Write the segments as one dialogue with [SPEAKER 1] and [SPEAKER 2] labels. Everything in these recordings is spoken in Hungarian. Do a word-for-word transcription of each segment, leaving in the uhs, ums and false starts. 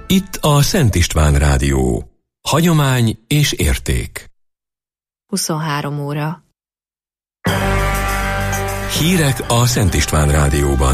[SPEAKER 1] Itt a Szent István Rádió. Hagyomány és érték.
[SPEAKER 2] huszonhárom óra.
[SPEAKER 1] Hírek a Szent István Rádióban.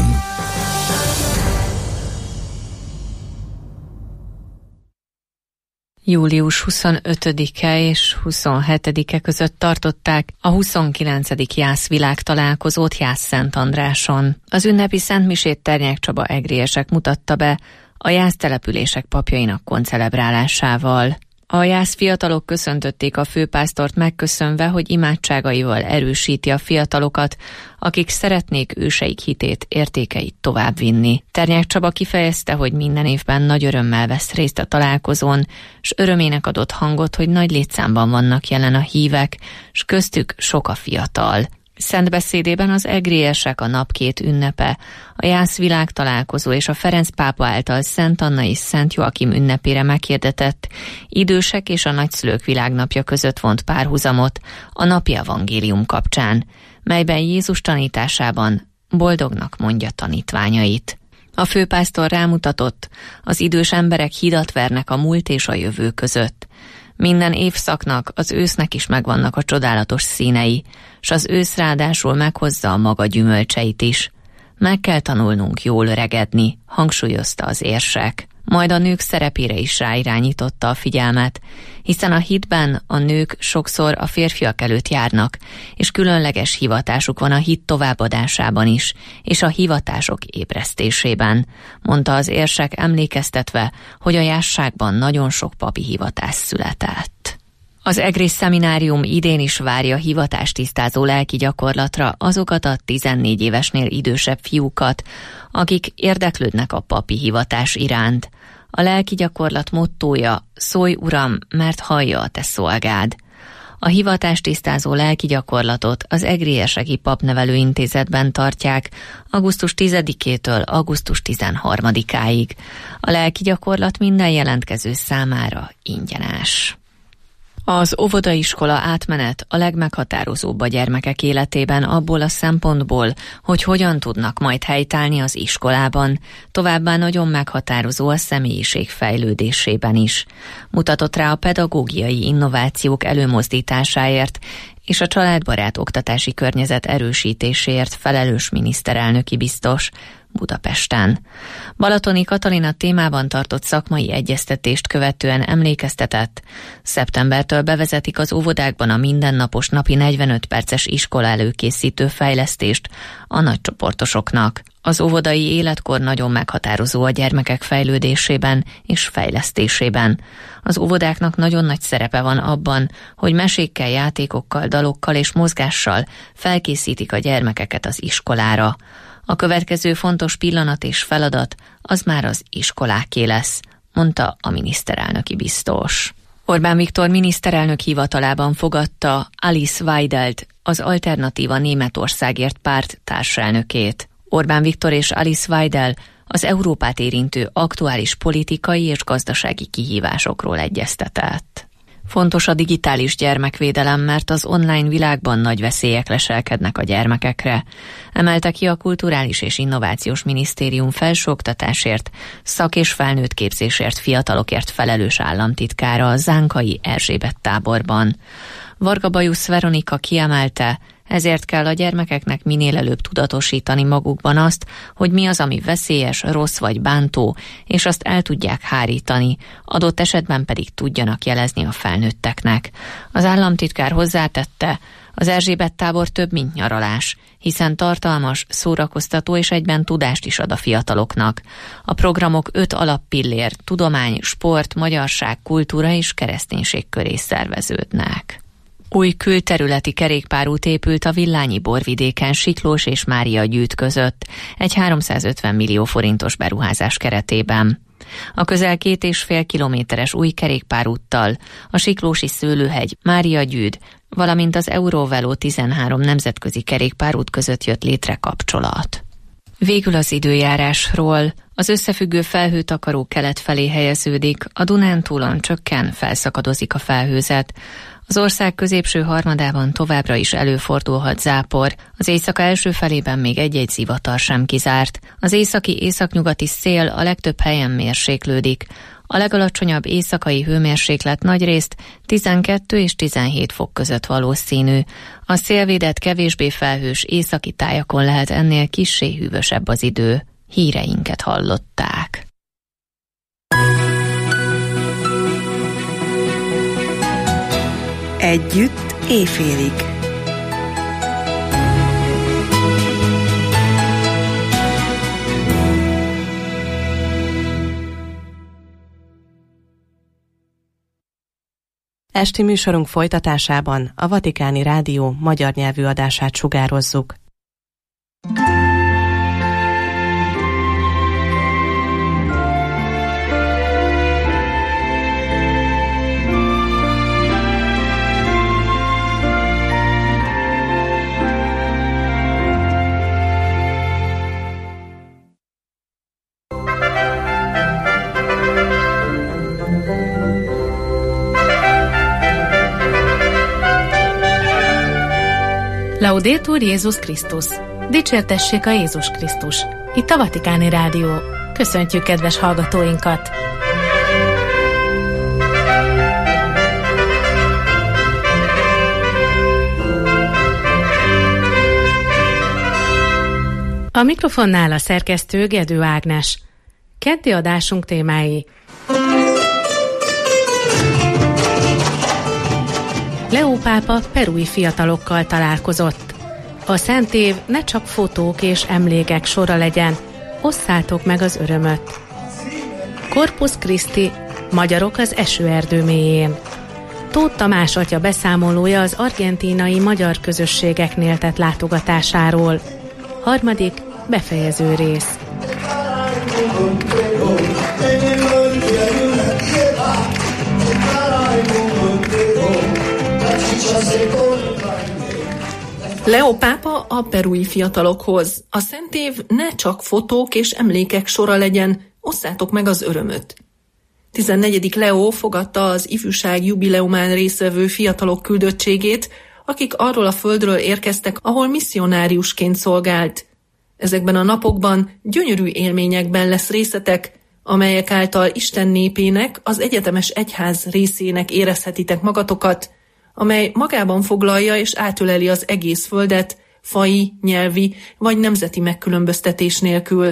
[SPEAKER 2] július huszonötödike és huszonhetedike között tartották a huszonkilencedik Jász világtalálkozót Jász-Szentandráson. Az ünnepi szentmisét Ternyák Csaba egriesek mutatta be a Jász települések papjainak koncelebrálásával. A Jász fiatalok köszöntötték a főpásztort megköszönve, hogy imádságaival erősíti a fiatalokat, akik szeretnék őseik hitét, értékeit továbbvinni. Ternyák Csaba kifejezte, hogy minden évben nagy örömmel vesz részt a találkozón, s örömének adott hangot, hogy nagy létszámban vannak jelen a hívek, s köztük sok a fiatal. Szent beszédében az egriesek, a napkét ünnepe, a Jász világtalálkozó és a Ferenc pápa által Szent Anna és Szent Joakim ünnepére meghirdetett idősek és a nagyszülők világnapja között vont párhuzamot a napi evangélium kapcsán, melyben Jézus tanításában boldognak mondja tanítványait. A főpásztor rámutatott, az idős emberek hidat vernek a múlt és a jövő között. Minden évszaknak, az ősznek is megvannak a csodálatos színei, s az ősz ráadásul meghozza a maga gyümölcseit is. Meg kell tanulnunk jól öregedni, hangsúlyozta az érsek. Majd a nők szerepére is ráirányította a figyelmet, hiszen a hitben a nők sokszor a férfiak előtt járnak, és különleges hivatásuk van a hit továbbadásában is, és a hivatások ébresztésében, mondta az érsek, emlékeztetve, hogy a Jászságban nagyon sok papi hivatás született. Az egri szeminárium idén is várja hivatástisztázó lelki gyakorlatra azokat a tizennégy évesnél idősebb fiúkat, akik érdeklődnek a papi hivatás iránt. A lelki gyakorlat mottója: szólj Uram, mert hallja a te szolgád. A hivatástisztázó lelki gyakorlatot az Egrieseki Papnevelő Intézetben tartják augusztus tizedikétől augusztus tizenharmadikáig. A lelki gyakorlat minden jelentkező számára ingyenes. Az óvodaiskola átmenet a legmeghatározóbb a gyermekek életében abból a szempontból, hogy hogyan tudnak majd helytállni az iskolában, továbbá nagyon meghatározó a személyiség fejlődésében is. Mutatott rá a pedagógiai innovációk előmozdításáért és a családbarát oktatási környezet erősítéséért felelős miniszterelnöki biztos Budapesten. Balatoni Katalina témában tartott szakmai egyeztetést követően emlékeztetett, szeptembertől bevezetik az óvodákban a mindennapos napi negyvenöt perces iskola előkészítő fejlesztést a nagycsoportosoknak. Az óvodai életkor nagyon meghatározó a gyermekek fejlődésében és fejlesztésében. Az óvodáknak nagyon nagy szerepe van abban, hogy mesékkel, játékokkal, dalokkal és mozgással felkészítik a gyermekeket az iskolára. A következő fontos pillanat és feladat az már az iskoláké lesz, mondta a miniszterelnöki biztos. Orbán Viktor miniszterelnök hivatalában fogadta Alice Weidelt, az Alternatíva Németországért párt társelnökét. Orbán Viktor és Alice Weidel az Európát érintő aktuális politikai és gazdasági kihívásokról egyeztetett. Fontos a digitális gyermekvédelem, mert az online világban nagy veszélyek leselkednek a gyermekekre, emelte ki a Kulturális és Innovációs Minisztérium felsőoktatásért, szak- és felnőtt képzésért, fiatalokért felelős államtitkára a Zánkai Erzsébet táborban. Varga Bajusz Veronika kiemelte, ezért kell a gyermekeknek minél előbb tudatosítani magukban azt, hogy mi az, ami veszélyes, rossz vagy bántó, és azt el tudják hárítani, adott esetben pedig tudjanak jelezni a felnőtteknek. Az államtitkár hozzátette, az Erzsébet tábor több, mint nyaralás, hiszen tartalmas, szórakoztató és egyben tudást is ad a fiataloknak. A programok öt alappillér, tudomány, sport, magyarság, kultúra és kereszténység köré szerveződnek. Új külterületi kerékpárút épült a Villányi borvidéken Siklós és Mária Gyűjt között egy háromszázötven millió forintos beruházás keretében. A közel két és fél kilométeres új kerékpárúttal a Siklósi Szőlőhegy, Mária Gyűjt, valamint az Eurovelo tizenhárom nemzetközi kerékpárút között jött létre kapcsolat. Végül az időjárásról. Az összefüggő felhőtakaró kelet felé helyeződik, a Dunántúlon csökken, felszakadozik a felhőzet. Az ország középső harmadában továbbra is előfordulhat zápor, az éjszaka első felében még egy-egy zivatar sem kizárt. Az északi északnyugati szél a legtöbb helyen mérséklődik, A legalacsonyabb éjszakai hőmérséklet nagyrészt tizenkét és tizenhét fok között valószínű. A szélvédett, kevésbé felhős északi tájakon lehet ennél kissé hűvösebb az idő. Híreinket hallották.
[SPEAKER 3] Együtt éjfélig. Esti műsorunk folytatásában a Vatikáni Rádió magyar nyelvű adását sugározzuk.
[SPEAKER 4] Laudetur Jézus Krisztus! Dicsértessék a Jézus Krisztus! Itt a Vatikáni Rádió. Köszöntjük kedves hallgatóinkat! A mikrofonnál a szerkesztő Gedő Ágnes. Keddi adásunk témái: Leó pápa perui fiatalokkal találkozott. A Szent Év ne csak fotók és emlékek sora legyen, osszátok meg az örömöt. Corpus Christi, magyarok az esőerdő mélyén. Tóth Tamás atya beszámolója az argentínai magyar közösségeknél tett látogatásáról. Harmadik, befejező rész.
[SPEAKER 5] Leó pápa a perui fiatalokhoz. A Szent Év ne csak fotók és emlékek sora legyen, osszátok meg az örömöt. tizennegyedik Leó fogadta az ifjúság jubileumán résztvevő fiatalok küldöttségét, akik arról a földről érkeztek, ahol misszionáriusként szolgált. Ezekben a napokban gyönyörű élményekben lesz részetek, amelyek által Isten népének, az egyetemes egyház részének érezhetitek magatokat, amely magában foglalja és átöleli az egész földet, faji, nyelvi vagy nemzeti megkülönböztetés nélkül.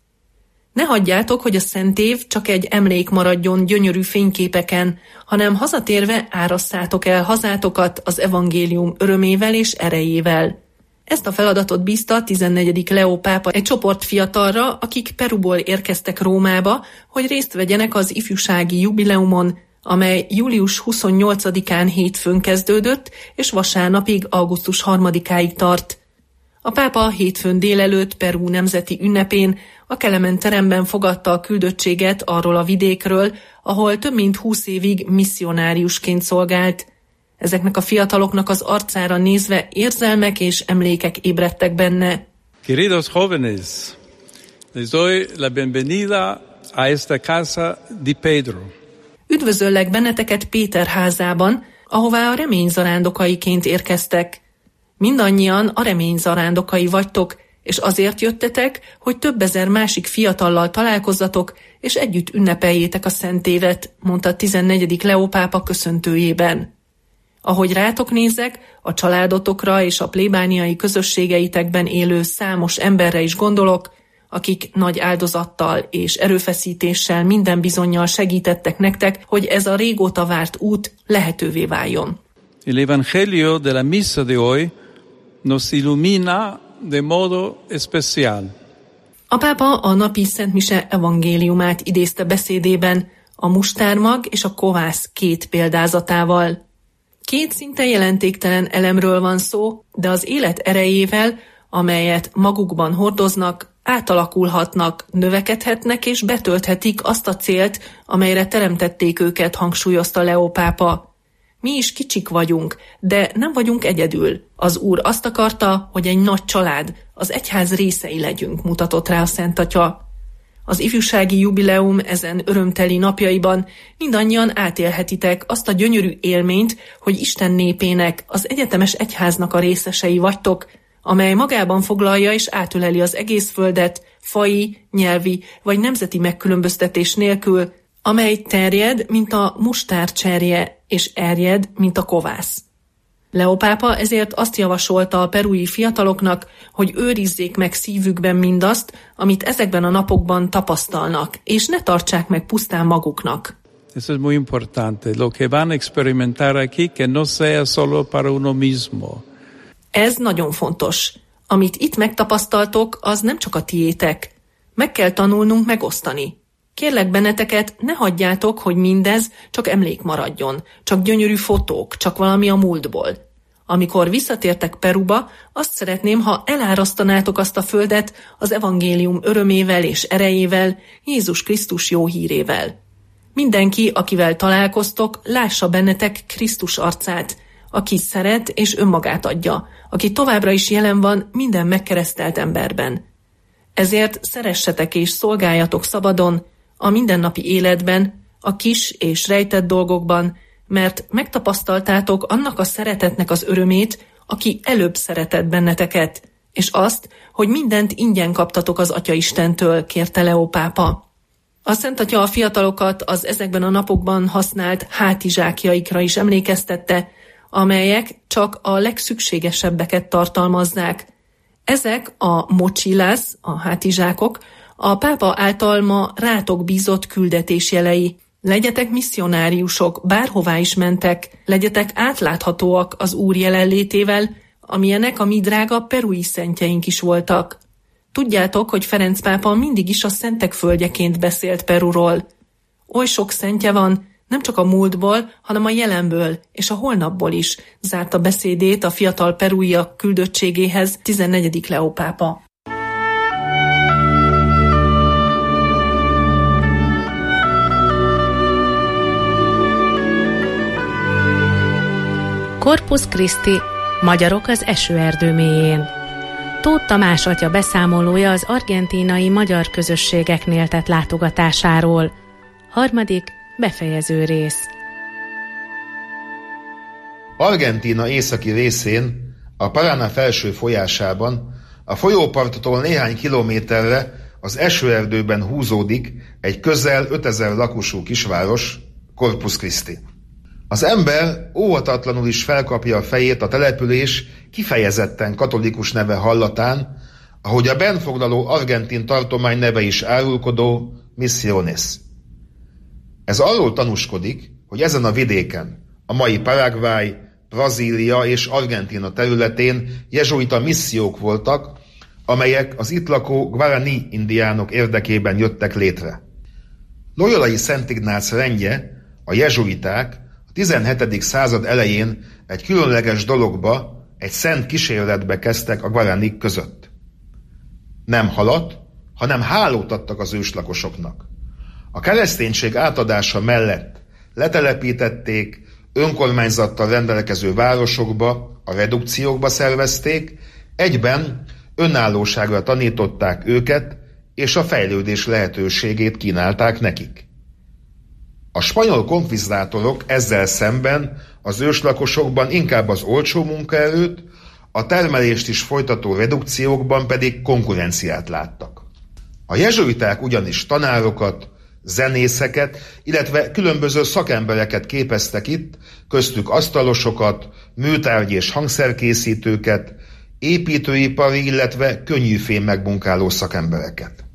[SPEAKER 5] Ne hagyjátok, hogy a Szent Év csak egy emlék maradjon gyönyörű fényképeken, hanem hazatérve árasszátok el hazátokat az evangélium örömével és erejével. Ezt a feladatot bízta a tizennegyedik Leó pápa egy csoport fiatalra, akik Peruból érkeztek Rómába, hogy részt vegyenek az ifjúsági jubileumon, amely július huszonnyolcadikán hétfőn kezdődött, és vasárnapig, augusztus harmadikáig tart. A pápa hétfőn délelőtt Peru nemzeti ünnepén a Kelemen teremben fogadta a küldöttséget arról a vidékről, ahol több mint húsz évig misszionáriusként szolgált. Ezeknek a fiataloknak az arcára nézve érzelmek és emlékek ébredtek benne.
[SPEAKER 6] Queridos jóvenes, les doy la bienvenida a esta casa de Pedro.
[SPEAKER 5] Üdvözöllek benneteket Péter házában, ahová a remény zarándokaiként érkeztek. Mindannyian a remény zarándokai vagytok, és azért jöttetek, hogy több ezer másik fiatallal találkozzatok, és együtt ünnepeljétek a Szent Évet, mondta tizennegyedik Leó pápa köszöntőjében. Ahogy rátok nézek, a családotokra és a plébániai közösségeitekben élő számos emberre is gondolok, akik nagy áldozattal és erőfeszítéssel minden bizonnyal segítettek nektek, hogy ez a régóta várt út lehetővé váljon.
[SPEAKER 6] El Evangelio de la misa de hoy nos ilumina de modo especial.
[SPEAKER 5] A pápa a napi szentmise evangéliumát idézte beszédében, a mustármag és a kovász két példázatával. Két szinte jelentéktelen elemről van szó, de az élet erejével, amelyet magukban hordoznak, átalakulhatnak, növekedhetnek és betölthetik azt a célt, amelyre teremtették őket, hangsúlyozta Leó pápa. Mi is kicsik vagyunk, de nem vagyunk egyedül. Az Úr azt akarta, hogy egy nagy család, az egyház részei legyünk, mutatott rá a Szent Atya. Az ifjúsági jubileum ezen örömteli napjaiban mindannyian átélhetitek azt a gyönyörű élményt, hogy Isten népének, az egyetemes egyháznak a részesei vagytok, amely magában foglalja és átöleli az egész földet, faji, nyelvi vagy nemzeti megkülönböztetés nélkül, amely terjed, mint a mustárcserje, és erjed, mint a kovász. Leó pápa ezért azt javasolta a perui fiataloknak, hogy őrizzék meg szívükben mindazt, amit ezekben a napokban tapasztalnak, és ne tartsák meg pusztán maguknak.
[SPEAKER 6] Eso es muy importante. Lo que van a experimentar aquí, que no sea solo para uno mismo.
[SPEAKER 5] Ez nagyon fontos. Amit itt megtapasztaltok, az nem csak a tiétek. Meg kell tanulnunk megosztani. Kérlek benneteket, ne hagyjátok, hogy mindez csak emlék maradjon, csak gyönyörű fotók, csak valami a múltból. Amikor visszatértek Peruba, azt szeretném, ha elárasztanátok azt a földet az evangélium örömével és erejével, Jézus Krisztus jó hírével. Mindenki, akivel találkoztok, lássa bennetek Krisztus arcát, aki szeret és önmagát adja, aki továbbra is jelen van minden megkeresztelt emberben. Ezért szeressetek és szolgáljatok szabadon, a mindennapi életben, a kis és rejtett dolgokban, mert megtapasztaltátok annak a szeretetnek az örömét, aki előbb szeretett benneteket, és azt, hogy mindent ingyen kaptatok az Atya Istentől, kérte Leó pápa. A Szent Atya a fiatalokat az ezekben a napokban használt hátizsákjaikra is emlékeztette, amelyek csak a legszükségesebbeket tartalmazzák. Ezek a mochilas, a hátizsákok, a pápa által ma rátok bízott küldetés jelei. Legyetek misszionáriusok, bárhová is mentek, legyetek átláthatóak az Úr jelenlétével, amilyenek a mi drága perui szentjeink is voltak. Tudjátok, hogy Ferenc pápa mindig is a szentek földjeként beszélt Peruról. Oly sok szentje van, nem csak a múltból, hanem a jelenből és a holnapból is, zárta beszédét a fiatal peruiak küldöttségéhez tizennegyedik Leó pápa.
[SPEAKER 4] Corpus Christi, magyarok az esőerdő mélyén. Tóth Tamás atya beszámolója az argentínai magyar közösségeknél tett látogatásáról. Harmadik, befejező rész.
[SPEAKER 7] Argentína északi részén, a Paraná felső folyásában, a folyóparttól néhány kilométerre az esőerdőben húzódik egy közel ötezer lakosú kisváros, Corpus Christi. Az ember óhatatlanul is felkapja a fejét a település kifejezetten katolikus neve hallatán, ahogy a bennfoglaló argentin tartomány neve is árulkodó Misiones. Ez arról tanúskodik, hogy ezen a vidéken, a mai Paraguay, Brazília és Argentína területén jezsuita missziók voltak, amelyek az itt lakó Guarani indiánok érdekében jöttek létre. Loyolai Szent Ignác rendje, a jezsuiták a tizenhetedik század elején egy különleges dologba, egy szent kísérletbe kezdtek a guaranik között. Nem halat, hanem hálót adtak az őslakosoknak. A kereszténység átadása mellett letelepítették, önkormányzattal rendelkező városokba, a redukciókba szervezték, egyben önállóságra tanították őket, és a fejlődés lehetőségét kínálták nekik. A spanyol konkvisztátorok ezzel szemben az őslakosokban inkább az olcsó munkaerőt, a termelést is folytató redukciókban pedig konkurenciát láttak. A jezsuiták ugyanis tanárokat, zenészeket, illetve különböző szakembereket képeztek itt, köztük asztalosokat, műtárgy és hangszerkészítőket, építőipari, illetve könnyűfém megmunkáló szakembereket.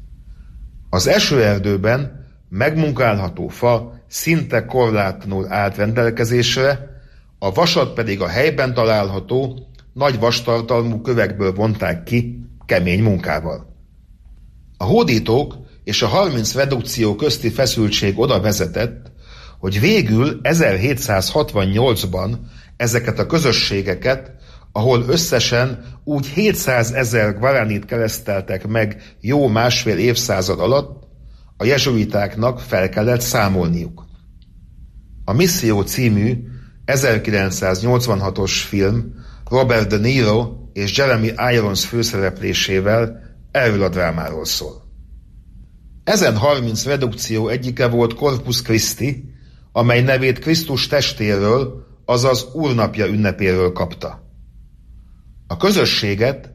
[SPEAKER 7] Az esőerdőben megmunkálható fa szinte korlátlanul állt rendelkezésre, a vasat pedig a helyben található, nagy vastartalmú kövekből vonták ki kemény munkával. A hódítók és a harminc redukció közti feszültség oda vezetett, hogy végül ezerhétszázhatvannyolcban ezeket a közösségeket, ahol összesen úgy hétszázezer guaranit kereszteltek meg jó másfél évszázad alatt, a jezsuitáknak fel kellett számolniuk. A Misszió című ezerkilencszáznyolcvanhatos film Robert De Niro és Jeremy Irons főszereplésével erről a drámáról szól. Ezen harminc redukció egyike volt Corpus Christi, amely nevét Krisztus testéről, azaz Úrnapja ünnepéről kapta. A közösséget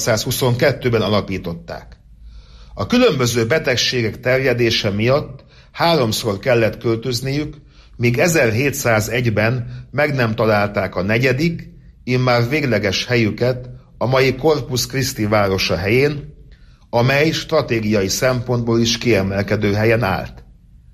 [SPEAKER 7] ezerhatszázhuszonkettőben alapították. A különböző betegségek terjedése miatt háromszor kellett költözniük, míg ezerhétszázegyben meg nem találták a negyedik, immár végleges helyüket a mai Corpus Christi városa helyén, amely stratégiai szempontból is kiemelkedő helyen állt.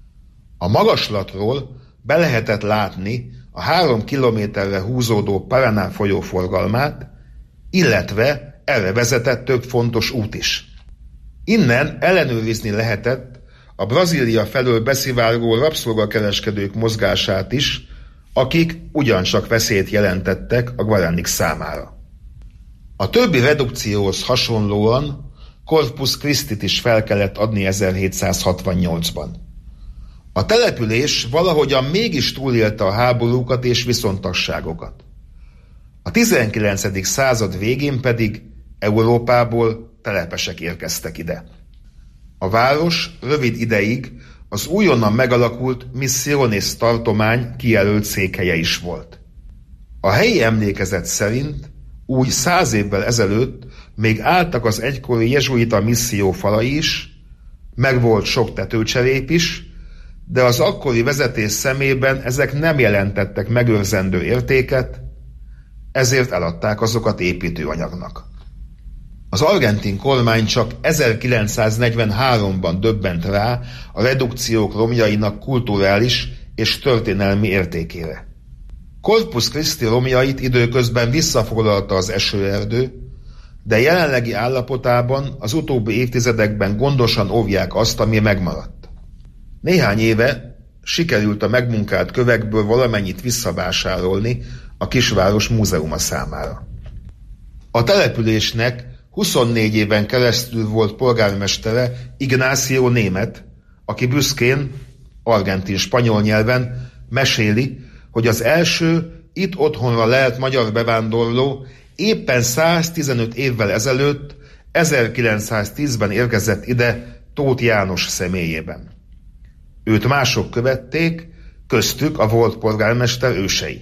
[SPEAKER 7] A magaslatról be lehetett látni a három kilométerre húzódó Paraná folyó forgalmát, illetve erre vezetett több fontos út is. Innen ellenőrizni lehetett a Brazília felől beszivárgó rabszolgakereskedők mozgását is, akik ugyancsak veszélyt jelentettek a guaranik számára. A többi redukcióhoz hasonlóan Corpus Christit is fel kellett adni ezerhétszázhatvannyolcban. A település valahogyan mégis túlélte a háborúkat és viszontagságokat. A tizenkilencedik század végén pedig Európából telepesek érkeztek ide. A város rövid ideig az újonnan megalakult Misiones tartomány kijelölt székhelye is volt. A helyi emlékezet szerint úgy száz évvel ezelőtt még álltak az egykori jezsuita misszió falai is, meg volt sok tetőcserép is, de az akkori vezetés szemében ezek nem jelentettek megőrzendő értéket, ezért eladták azokat építőanyagnak. Az argentin kormány csak ezerkilencszáznegyvenháromban döbbent rá a redukciók romjainak kulturális és történelmi értékére. Corpus Christi romjait időközben visszafoglalta az esőerdő, de jelenlegi állapotában az utóbbi évtizedekben gondosan óvják azt, ami megmaradt. Néhány éve sikerült a megmunkált kövekből valamennyit visszavásárolni a kisváros múzeuma számára. A településnek huszonnégy éven keresztül volt polgármestere Ignácio Német, aki büszkén, argentin-spanyol nyelven meséli, hogy az első itt otthonra lelt magyar bevándorló éppen száztizenöt évvel ezelőtt, ezerkilencszáztízben érkezett ide Tóth János személyében. Őt mások követték, köztük a volt polgármester ősei.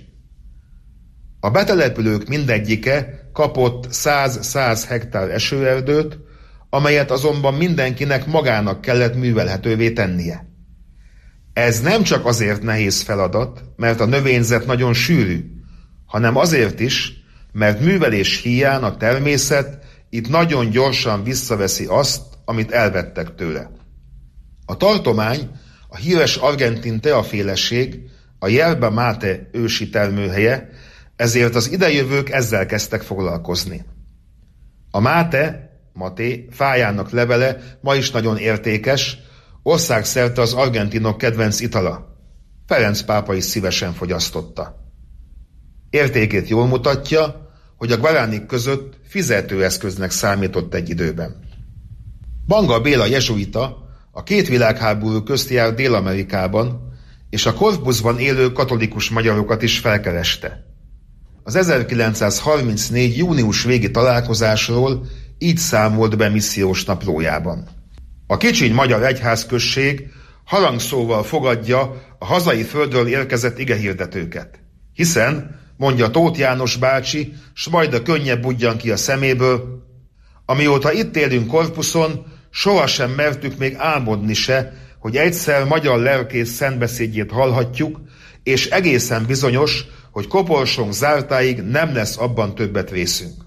[SPEAKER 7] A betelepülők mindegyike kapott száz-száz hektár esőerdőt, amelyet azonban mindenkinek magának kellett művelhetővé tennie. Ez nem csak azért nehéz feladat, mert a növényzet nagyon sűrű, hanem azért is, mert művelés híján a természet itt nagyon gyorsan visszaveszi azt, amit elvettek tőle. A tartomány, a híres argentin teaféleség, a Yerba Mate ősi termőhelye, ezért az idejövők ezzel kezdtek foglalkozni. A máte, maté fájának levele ma is nagyon értékes, országszerte az argentinok kedvenc itala. Ferenc pápa is szívesen fogyasztotta. Értékét jól mutatja, hogy a guaranik között fizetőeszköznek számított egy időben. Banga Béla jezsuita a két világháború közt járt Dél-Amerikában, és a Corpusban élő katolikus magyarokat is felkereste. Az ezerkilencszázharmincnégy. június végi találkozásról így számolt be missziós naplójában. A kicsiny magyar egyházközség harangszóval fogadja a hazai földről érkezett igehirdetőket, hiszen, mondja Tóth János bácsi, s majd a könnyebb budjan ki a szeméből, amióta itt élünk Corpuson, sohasem mertük még álmodni se, hogy egyszer magyar lelkész szentbeszédjét hallhatjuk, és egészen bizonyos, hogy koporsónk zártáig nem lesz abban többet részünk.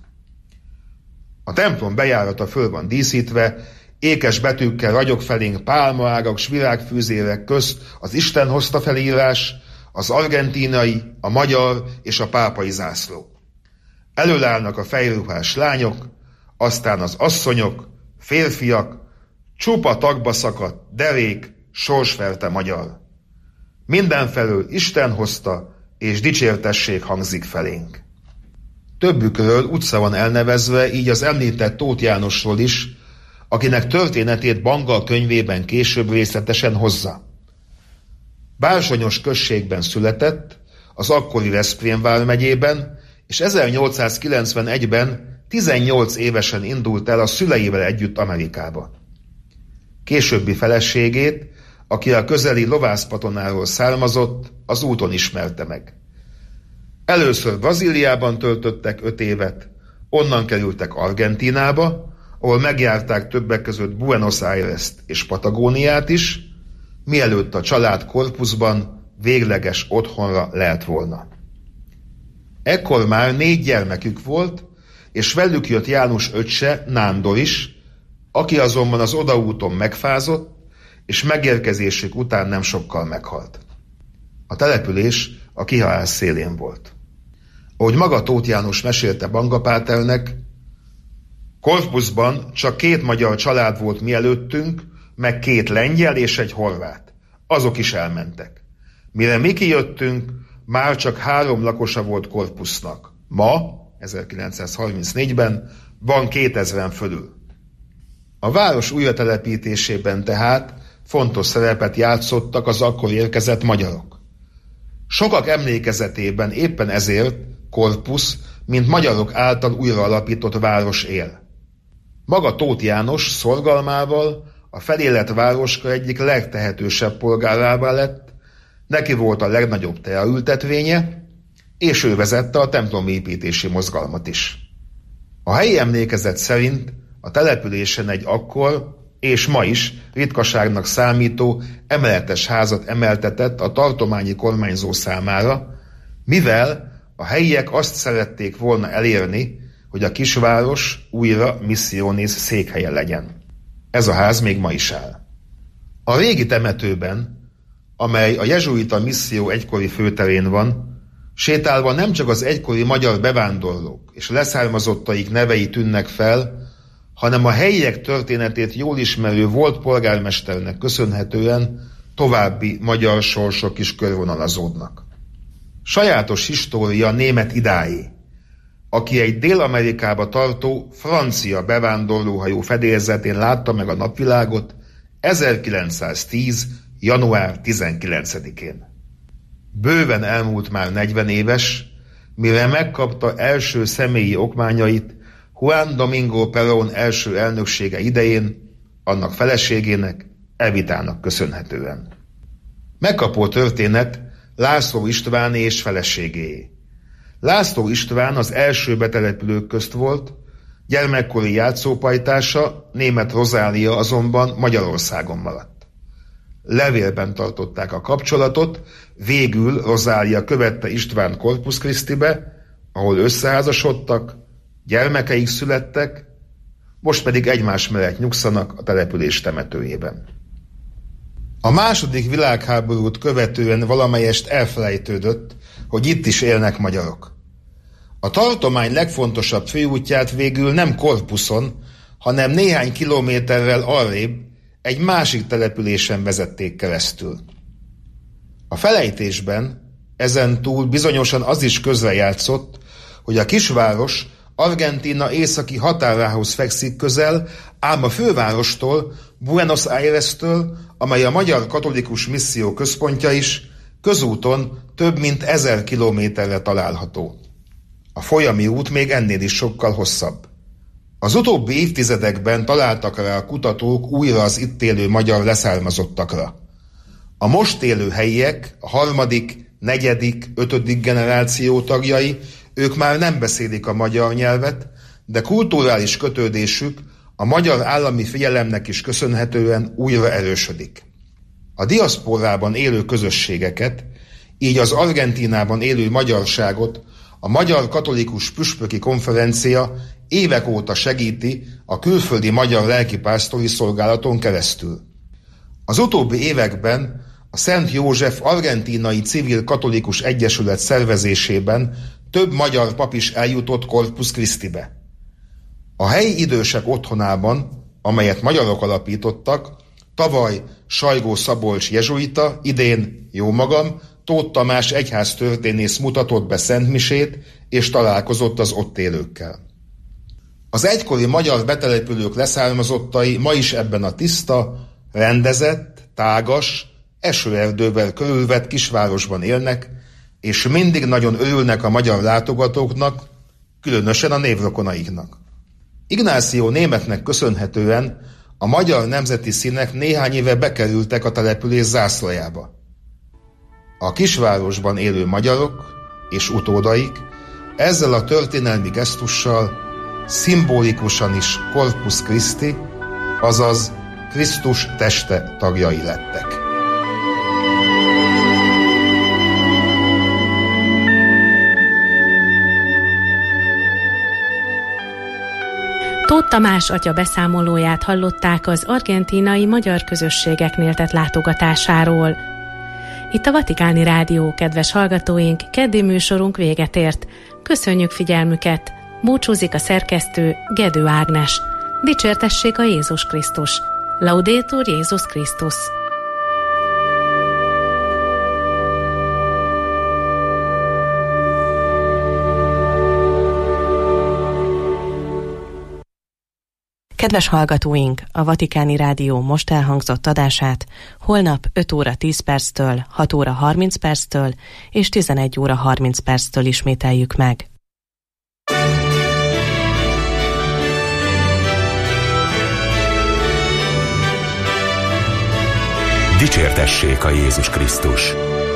[SPEAKER 7] A templom bejárata föl van díszítve, ékes betűkkel ragyog felénk pálmaágak s virágfűzérek közt az Isten hozta felírás, az argentínai, a magyar és a pápai zászló. Előállnak a fejruhás lányok, aztán az asszonyok, férfiak, csupa tagba szakadt, derék, sorsferte magyar. Mindenfelől Isten hozta, és dicsértesség hangzik felénk. Többükről utca van elnevezve, így az említett Tóth Jánosról is, akinek történetét Banga könyvében később részletesen hozza. Bársonyos községben született, az akkori Veszprém vármegyében, és ezernyolcszázkilencvenegyben tizennyolc évesen indult el a szüleivel együtt Amerikába. Későbbi feleségét, aki a közeli Lovászpatonáról származott, az úton ismerte meg. Először Brazíliában töltöttek öt évet, onnan kerültek Argentínába, ahol megjárták többek között Buenos Aires-t és Patagóniát is, mielőtt a család Korpuszban végleges otthonra lelt volna. Ekkor már négy gyermekük volt, és velük jött János öccse, Nándor is, aki azonban az odaúton megfázott, és megérkezésük után nem sokkal meghalt. A település a Kihalás szélén volt. Ahogy maga Tóth János mesélte Banga Páternek, Korpuszban csak két magyar család volt mielőttünk, meg két lengyel és egy horvát. Azok is elmentek. Mire mi kijöttünk, már csak három lakosa volt Korpusznak. Ma, ezerkilencszázharmincnégyben van kétezren fölül. A város újratelepítésében tehát fontos szerepet játszottak az akkor érkezett magyarok. Sokak emlékezetében éppen ezért Korpusz, mint magyarok által újra alapított város él. Maga Tóth János szorgalmával a felélet városka egyik legtehetősebb polgárává lett, neki volt a legnagyobb teaültetvénye, és ő vezette a templomépítési mozgalmat is. A helyi emlékezet szerint a településen egy akkor és ma is ritkaságnak számító emeletes házat emeltetett a tartományi kormányzó számára, mivel a helyiek azt szerették volna elérni, hogy a kisváros újra missionis székhelye legyen. Ez a ház még ma is áll. A régi temetőben, amely a jezsuita misszió egykori főterén van, sétálva nem csak az egykori magyar bevándorlók és leszármazottaik nevei tűnnek fel, hanem a helyiek történetét jól ismerő volt polgármesternek köszönhetően további magyar sorsok is körvonalazódnak. Sajátos história Német Idáé, aki egy Dél-Amerikába tartó francia bevándorlóhajó fedélzetén látta meg a napvilágot ezerkilencszáztíz. január tizenkilencedikén. Bőven elmúlt már negyven éves, mire megkapta első személyi okmányait Juan Domingo Perón első elnöksége idején, annak feleségének, Evitának köszönhetően. Megkapó történet László István és feleségéé. László István az első betelepülők közt volt, gyermekkori játszópajtása, Németh Rozália azonban Magyarországon maradt. Levélben tartották a kapcsolatot, végül Rozália követte István Corpus Christibe, ahol összeházasodtak, gyermekeik születtek, most pedig egymás mellett nyugszanak a település temetőjében. A második világháborút követően valamelyest elfelejtődött, hogy itt is élnek magyarok. A tartomány legfontosabb főútját végül nem Korpuszon, hanem néhány kilométerrel arrébb egy másik településen vezették keresztül. A felejtésben ezen túl bizonyosan az is közrejátszott, hogy a kisváros Argentína északi határához fekszik közel, ám a fővárostól, Buenos Aires-től, amely a magyar katolikus misszió központja is, közúton több mint ezer kilométerre található. A folyami út még ennél is sokkal hosszabb. Az utóbbi évtizedekben találtak rá a kutatók újra az itt élő magyar leszármazottakra. A most élő helyiek, a harmadik, negyedik, ötödik generáció tagjai, ők már nem beszélik a magyar nyelvet, de kulturális kötődésük a magyar állami figyelemnek is köszönhetően újra erősödik. A diaszporában élő közösségeket, így az Argentínában élő magyarságot a Magyar Katolikus Püspöki Konferencia évek óta segíti a külföldi magyar lelkipásztori szolgálaton keresztül. Az utóbbi években a Szent József Argentínai Civil Katolikus Egyesület szervezésében több magyar pap is eljutott Corpus Christibe. A helyi idősek otthonában, amelyet magyarok alapítottak, tavaly Sajgó Szabolcs jezsuita, idén jómagam, Tóth Tamás egyháztörténész mutatott be szentmisét és találkozott az ott élőkkel. Az egykori magyar betelepülők leszármazottai ma is ebben a tiszta, rendezett, tágas, esőerdővel körülvett kisvárosban élnek, és mindig nagyon örülnek a magyar látogatóknak, különösen a névrokonaiknak. Ignácio Németnek köszönhetően a magyar nemzeti színek néhány éve bekerültek a település zászlajába. A kisvárosban élő magyarok és utódaik ezzel a történelmi gesztussal szimbolikusan is Corpus Christi, azaz Krisztus teste tagjai lettek.
[SPEAKER 4] Tóth Tamás atya beszámolóját hallották az argentínai magyar közösségeknél tett látogatásáról. Itt a Vatikáni Rádió, kedves hallgatóink, keddi műsorunk véget ért. Köszönjük figyelmüket! Búcsúzik a szerkesztő, Gedő Ágnes. Dicsértessék a Jézus Krisztus! Laudetur Jézus Krisztus!
[SPEAKER 3] Kedves hallgatóink, a Vatikáni Rádió most elhangzott adását holnap öt óra tíz perctől, hat óra harminc perctől és tizenegy óra harminc perctől ismételjük meg.
[SPEAKER 1] Dicsértessék a Jézus Krisztus!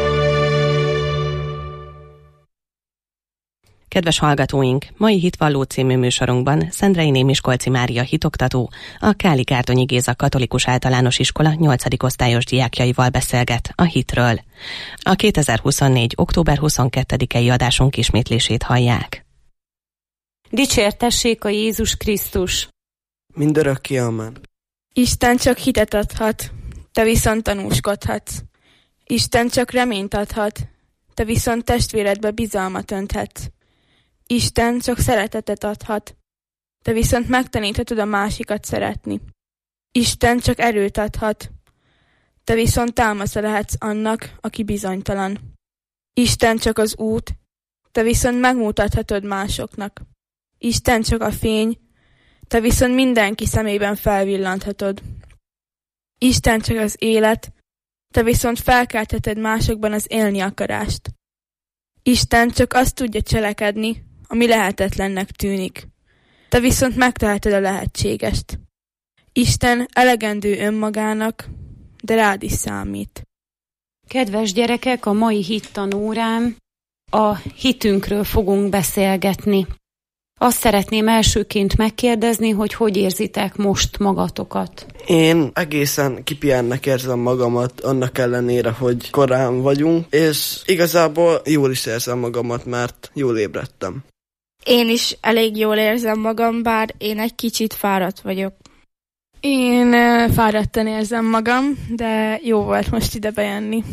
[SPEAKER 3] Kedves hallgatóink, mai Hitvalló című műsorunkban Szendrei Miskolci Mária hitoktató, a Káli Gárdonyi Géza Katolikus Általános Iskola nyolcadik osztályos diákjaival beszélget a hitről. A kétezer-huszonnégy. október huszonkettedikei adásunk ismétlését hallják.
[SPEAKER 8] Dicsértessék a Jézus Krisztus!
[SPEAKER 9] Mindörökké amen.
[SPEAKER 10] Isten csak hitet adhat, te viszont tanúskodhatsz. Isten csak reményt adhat, te viszont testvéredbe bizalmat önthetsz. Isten csak szeretetet adhat, te viszont megtaníthatod a másikat szeretni. Isten csak erőt adhat, te viszont támasza lehetsz annak, aki bizonytalan. Isten csak az út, te viszont megmutathatod másoknak. Isten csak a fény, te viszont mindenki szemében felvillanthatod. Isten csak az élet, te viszont felkeltheted másokban az élni akarást. Isten csak azt tudja cselekedni, ami lehetetlennek tűnik. Te viszont megteheted a lehetségest. Isten elegendő önmagának, de rád is számít.
[SPEAKER 8] Kedves gyerekek, a mai hittanórán a hitünkről fogunk beszélgetni. Azt szeretném elsőként megkérdezni, hogy hogy érzitek most magatokat?
[SPEAKER 9] Én egészen kipihennek érzem magamat, annak ellenére, hogy korán vagyunk, és igazából jól is érzem magamat, mert jól ébredtem.
[SPEAKER 10] Én is elég jól érzem magam, bár én egy kicsit fáradt vagyok. Én fáradtan érzem magam, de jó volt most ide bejönni.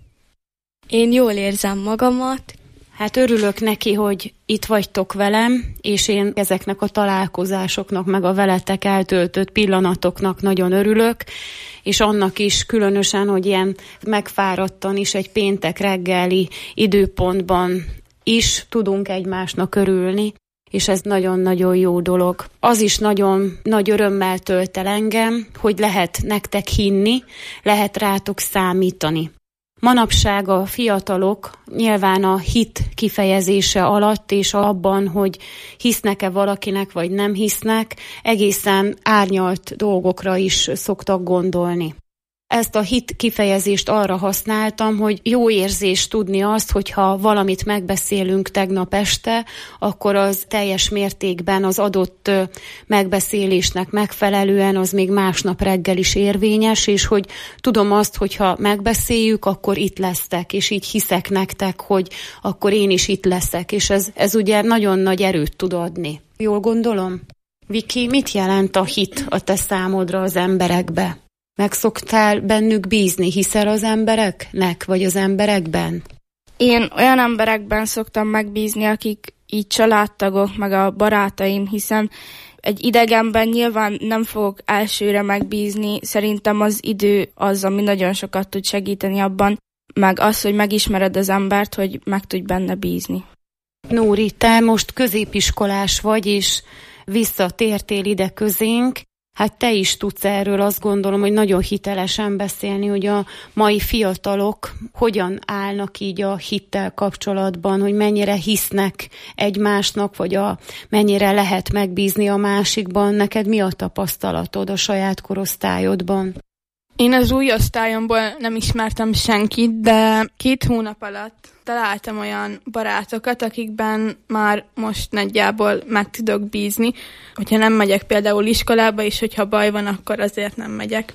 [SPEAKER 11] Én jól érzem magamat.
[SPEAKER 8] Hát örülök neki, hogy itt vagytok velem, és én ezeknek a találkozásoknak, meg a veletek eltöltött pillanatoknak nagyon örülök, és annak is különösen, hogy ilyen megfáradtan is egy péntek reggeli időpontban is tudunk egymásnak örülni, és ez nagyon-nagyon jó dolog. Az is nagyon nagy örömmel tölt el engem, hogy lehet nektek hinni, lehet rátok számítani. Manapság a fiatalok nyilván a hit kifejezése alatt és abban, hogy hisznek-e valakinek vagy nem hisznek, egészen árnyalt dolgokra is szoktak gondolni. Ezt a hit kifejezést arra használtam, hogy jó érzés tudni azt, hogyha valamit megbeszélünk tegnap este, akkor az teljes mértékben az adott megbeszélésnek megfelelően az még másnap reggel is érvényes, és hogy tudom azt, hogyha megbeszéljük, akkor itt lesztek, és így hiszek nektek, hogy akkor én is itt leszek, és ez, ez ugye nagyon nagy erőt tud adni. Jól gondolom? Viki, mit jelent a hit a te számodra az emberekbe? Meg szoktál bennük bízni, hiszel az embereknek, vagy az emberekben?
[SPEAKER 10] Én olyan emberekben szoktam megbízni, akik így családtagok, meg a barátaim, hiszen egy idegenben nyilván nem fogok elsőre megbízni. Szerintem az idő az, ami nagyon sokat tud segíteni abban, meg az, hogy megismered az embert, hogy meg tudj benne bízni.
[SPEAKER 8] Nóri, te most középiskolás vagy, és visszatértél ide közénk. Hát te is tudsz erről, azt gondolom, hogy nagyon hitelesen beszélni, hogy a mai fiatalok hogyan állnak így a hittel kapcsolatban, hogy mennyire hisznek egymásnak, vagy a, mennyire lehet megbízni a másikban. Neked mi a tapasztalatod a saját korosztályodban?
[SPEAKER 10] Én az új osztályomból nem ismertem senkit, de két hónap alatt találtam olyan barátokat, akikben már most nagyjából meg tudok bízni. Hogyha nem megyek például iskolába, és hogyha baj van, akkor azért nem megyek.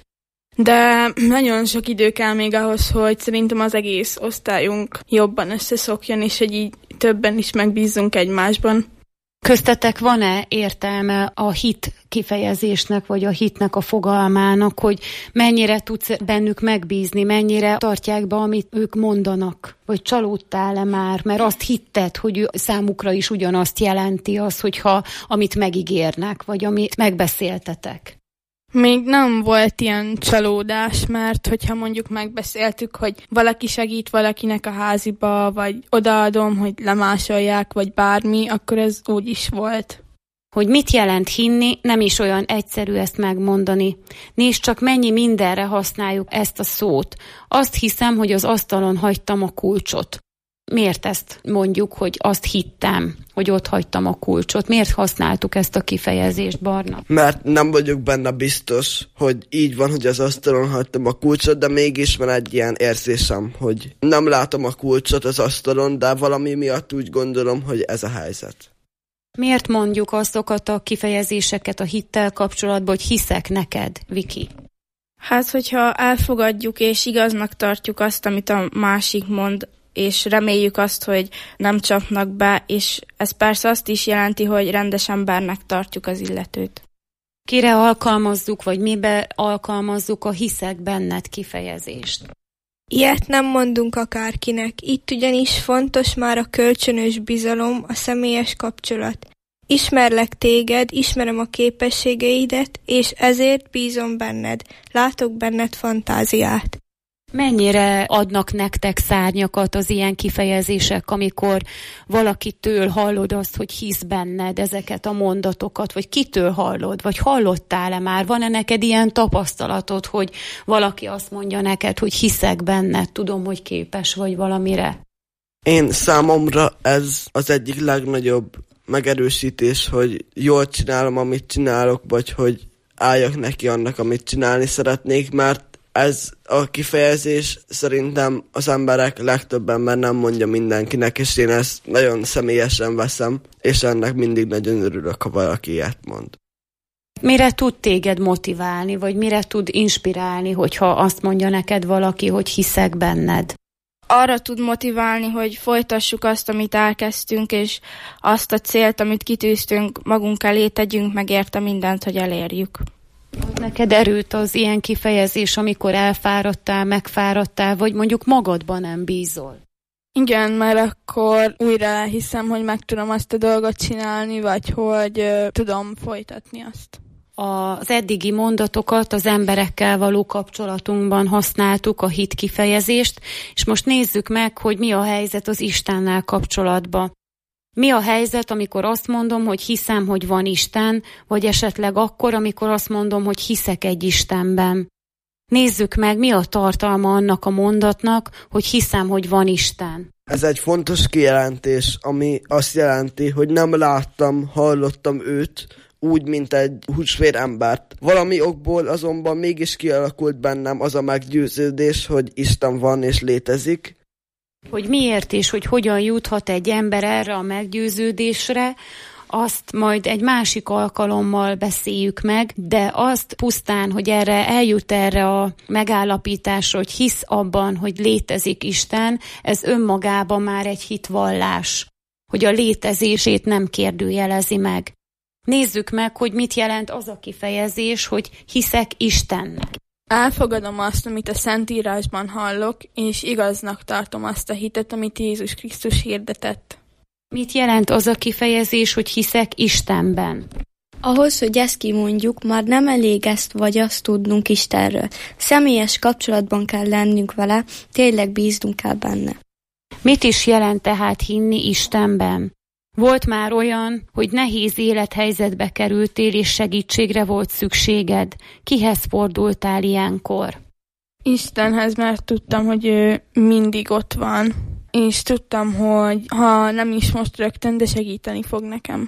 [SPEAKER 10] De nagyon sok idő kell még ahhoz, hogy szerintem az egész osztályunk jobban összeszokjon, és hogy így többen is megbízzunk egymásban.
[SPEAKER 8] Köztetek van-e értelme a hit kifejezésnek, vagy a hitnek a fogalmának, hogy mennyire tudsz bennük megbízni, mennyire tartják be, amit ők mondanak? Vagy csalódtál-e már, mert azt hitted, hogy számukra is ugyanazt jelenti az, hogyha amit megígérnek, vagy amit megbeszéltetek?
[SPEAKER 10] Még nem volt ilyen csalódás, mert hogyha mondjuk megbeszéltük, hogy valaki segít valakinek a háziba, vagy odaadom, hogy lemásolják, vagy bármi, akkor ez úgy is volt.
[SPEAKER 8] Hogy mit jelent hinni, nem is olyan egyszerű ezt megmondani. Nézd csak, mennyi mindenre használjuk ezt a szót. Azt hiszem, hogy az asztalon hagytam a kulcsot. Miért ezt mondjuk, hogy azt hittem, hogy ott hagytam a kulcsot? Miért használtuk ezt a kifejezést, Barna?
[SPEAKER 9] Mert nem vagyok benne biztos, hogy így van, hogy az asztalon hagytam a kulcsot, de mégis van egy ilyen érzésem, hogy nem látom a kulcsot az asztalon, de valami miatt úgy gondolom, hogy ez a helyzet.
[SPEAKER 8] Miért mondjuk azokat a kifejezéseket a hittel kapcsolatban, hogy hiszek neked, Viki?
[SPEAKER 10] Hát, hogyha elfogadjuk és igaznak tartjuk azt, amit a másik mond, és reméljük azt, hogy nem csapnak be, és ez persze azt is jelenti, hogy rendes embernek tartjuk az illetőt.
[SPEAKER 8] Kire alkalmazzuk, vagy mibe alkalmazzuk a hiszek benned kifejezést?
[SPEAKER 11] Ilyet nem mondunk akárkinek, itt ugyanis fontos már a kölcsönös bizalom, a személyes kapcsolat. Ismerlek téged, ismerem a képességeidet, és ezért bízom benned, látok benned fantáziát.
[SPEAKER 8] Mennyire adnak nektek szárnyakat az ilyen kifejezések, amikor valakitől hallod azt, hogy hisz benned ezeket a mondatokat, vagy kitől hallod, vagy hallottál-e már? Van-e neked ilyen tapasztalatod, hogy valaki azt mondja neked, hogy hiszek benned, tudom, hogy képes vagy valamire?
[SPEAKER 9] Én számomra ez az egyik legnagyobb megerősítés, hogy jól csinálom, amit csinálok, vagy hogy álljak neki annak, amit csinálni szeretnék, mert ez a kifejezés szerintem az emberek legtöbbenben nem mondja mindenkinek, és én ezt nagyon személyesen veszem, és ennek mindig nagyon örülök, ha valaki ilyet mond.
[SPEAKER 8] Mire tud téged motiválni, vagy mire tud inspirálni, hogyha azt mondja neked valaki, hogy hiszek benned?
[SPEAKER 10] Arra tud motiválni, hogy folytassuk azt, amit elkezdtünk, és azt a célt, amit kitűztünk, magunk elé tegyünk meg érte mindent, hogy elérjük.
[SPEAKER 8] Neked erőt az ilyen kifejezés, amikor elfáradtál, megfáradtál, vagy mondjuk magadban nem bízol?
[SPEAKER 10] Igen, mert akkor újra elhiszem, hogy meg tudom azt a dolgot csinálni, vagy hogy uh, tudom folytatni azt.
[SPEAKER 8] Az eddigi mondatokat az emberekkel való kapcsolatunkban használtuk, a hit kifejezést, és most nézzük meg, hogy mi a helyzet az Istennel kapcsolatban. Mi a helyzet, amikor azt mondom, hogy hiszem, hogy van Isten, vagy esetleg akkor, amikor azt mondom, hogy hiszek egy Istenben. Nézzük meg, mi a tartalma annak a mondatnak, hogy hiszem, hogy van Isten.
[SPEAKER 9] Ez egy fontos kijelentés, ami azt jelenti, hogy nem láttam, hallottam őt, úgy, mint egy húsvér embert. Valami okból azonban mégis kialakult bennem az a meggyőződés, hogy Isten van és létezik.
[SPEAKER 8] Hogy miért és hogy hogyan juthat egy ember erre a meggyőződésre, azt majd egy másik alkalommal beszéljük meg, de azt pusztán, hogy erre eljut erre a megállapításra, hogy hisz abban, hogy létezik Isten, ez önmagában már egy hitvallás, hogy a létezését nem kérdőjelezi meg. Nézzük meg, hogy mit jelent az a kifejezés, hogy hiszek Istennek.
[SPEAKER 10] Elfogadom azt, amit a Szentírásban hallok, és igaznak tartom azt a hitet, amit Jézus Krisztus hirdetett.
[SPEAKER 8] Mit jelent az a kifejezés, hogy hiszek Istenben?
[SPEAKER 11] Ahhoz, hogy ezt kimondjuk, már nem elég ezt vagy azt tudnunk Istenről. Személyes kapcsolatban kell lennünk vele, tényleg bíznunk kell benne.
[SPEAKER 8] Mit is jelent tehát hinni Istenben? Volt már olyan, hogy nehéz élethelyzetbe kerültél, és segítségre volt szükséged. Kihez fordultál ilyenkor?
[SPEAKER 10] Istenhez, mert tudtam, hogy ő mindig ott van. És tudtam, hogy ha nem is most rögtön, de segíteni fog nekem.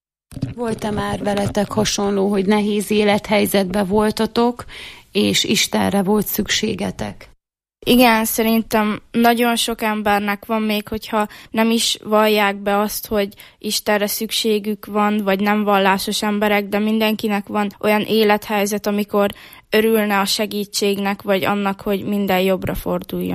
[SPEAKER 8] Volt-e már veletek hasonló, hogy nehéz élethelyzetbe voltatok, és Istenre volt szükségetek?
[SPEAKER 10] Igen, szerintem nagyon sok embernek van még, hogyha nem is vallják be azt, hogy Istenre szükségük van, vagy nem vallásos emberek, de mindenkinek van olyan élethelyzet, amikor örülne a segítségnek, vagy annak, hogy minden jobbra forduljon.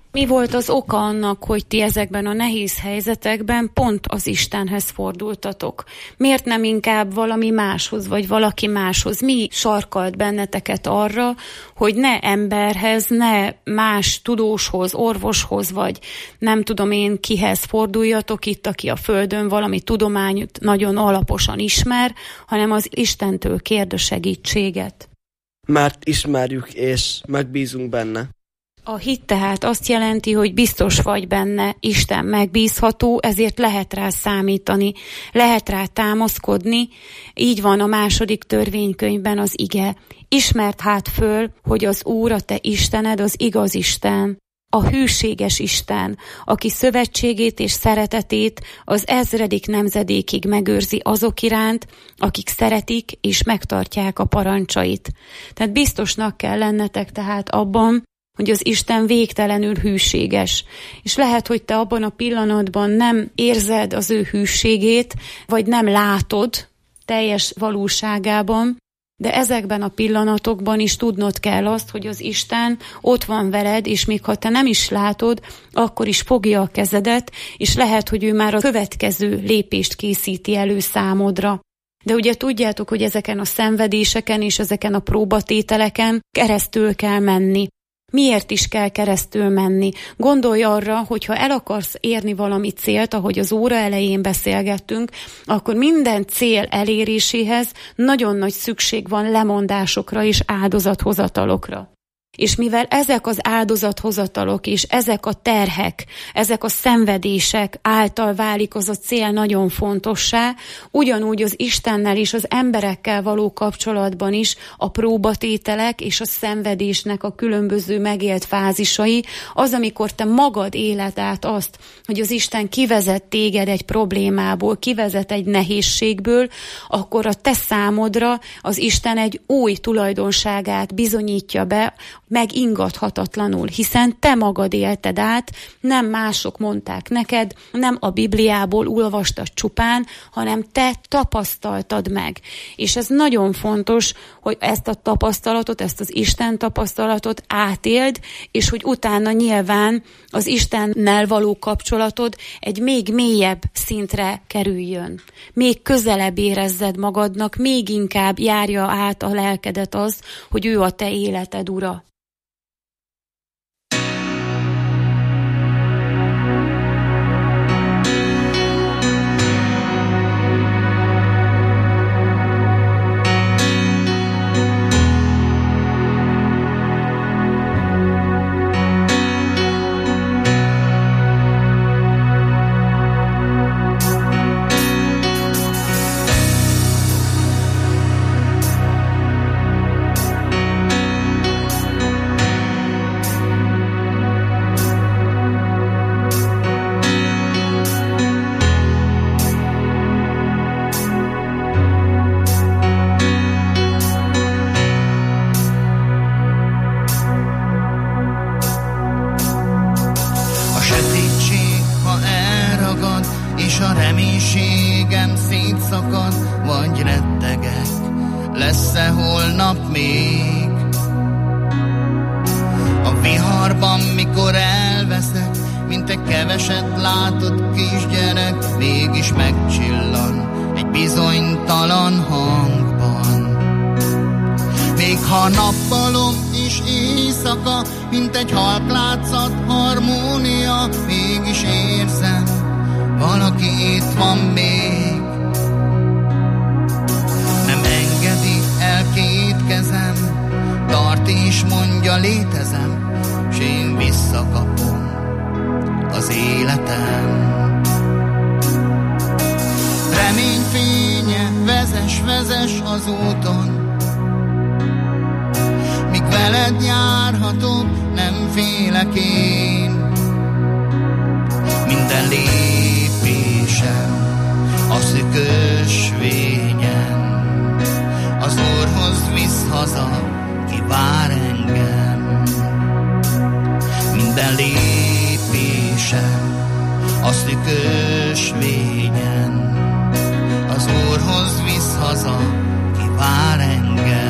[SPEAKER 8] Mi volt az oka annak, hogy ti ezekben a nehéz helyzetekben pont az Istenhez fordultatok? Miért nem inkább valami máshoz, vagy valaki máshoz? Mi sarkalt benneteket arra, hogy ne emberhez, ne más tudóshoz, orvoshoz, vagy nem tudom én kihez forduljatok itt, aki a Földön valami tudományt nagyon alaposan ismer, hanem az Istentől kérd a segítséget?
[SPEAKER 9] Mert ismerjük és megbízunk benne.
[SPEAKER 8] A hit tehát azt jelenti, hogy biztos vagy benne, Isten megbízható, ezért lehet rá számítani, lehet rá támaszkodni. Így van a második törvénykönyvben az ige. Ismerd hát föl, hogy az Úr, a te Istened, az igaz Isten, a hűséges Isten, aki szövetségét és szeretetét az ezredik nemzedékig megőrzi azok iránt, akik szeretik és megtartják a parancsait. Tehát biztosnak kell lennetek tehát abban, hogy az Isten végtelenül hűséges. És lehet, hogy te abban a pillanatban nem érzed az ő hűségét, vagy nem látod teljes valóságában, de ezekben a pillanatokban is tudnod kell azt, hogy az Isten ott van veled, és még ha te nem is látod, akkor is fogja a kezedet, és lehet, hogy ő már a következő lépést készíti elő számodra. De ugye tudjátok, hogy ezeken a szenvedéseken és ezeken a próbatételeken keresztül kell menni. Miért is kell keresztül menni? Gondolj arra, hogy ha el akarsz érni valami célt, ahogy az óra elején beszélgettünk, akkor minden cél eléréséhez nagyon nagy szükség van lemondásokra és áldozathozatalokra. És mivel ezek az áldozathozatalok és ezek a terhek, ezek a szenvedések által válik az a cél nagyon fontossá, ugyanúgy az Istennel és az emberekkel való kapcsolatban is a próbatételek és a szenvedésnek a különböző megélt fázisai, az, amikor te magad éled át azt, hogy az Isten kivezet téged egy problémából, kivezet egy nehézségből, akkor a te számodra az Isten egy új tulajdonságát bizonyítja be, megingathatatlanul, hiszen te magad élted át, nem mások mondták neked, nem a Bibliából olvastad csupán, hanem te tapasztaltad meg. És ez nagyon fontos, hogy ezt a tapasztalatot, ezt az Isten tapasztalatot átéld, és hogy utána nyilván az Istennel való kapcsolatod egy még mélyebb szintre kerüljön. Még közelebb érezzed magadnak, még inkább járja át a lelkedet az, hogy ő a te életed ura.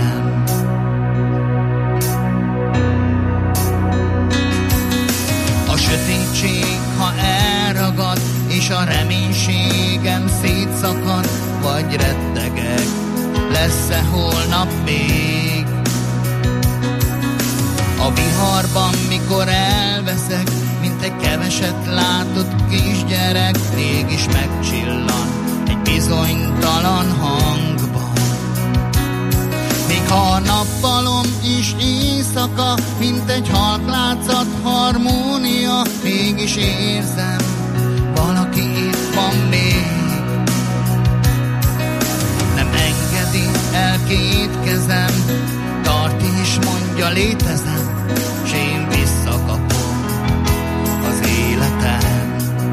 [SPEAKER 12] A ha elragad, és a reménységem szétszakad, vagy rettegek, lesz-e holnap még? A viharban, mikor elveszek, mint egy keveset látott kisgyerek, mégis megcsillan egy bizonytalan hangban. Még ha a nappalom is éjszaka, mint egy halklátszat harmónia, mégis érzem, valaki itt van még. Nem engedi el két kezem, tart és mondja, létezem, s én visszakapom az életem.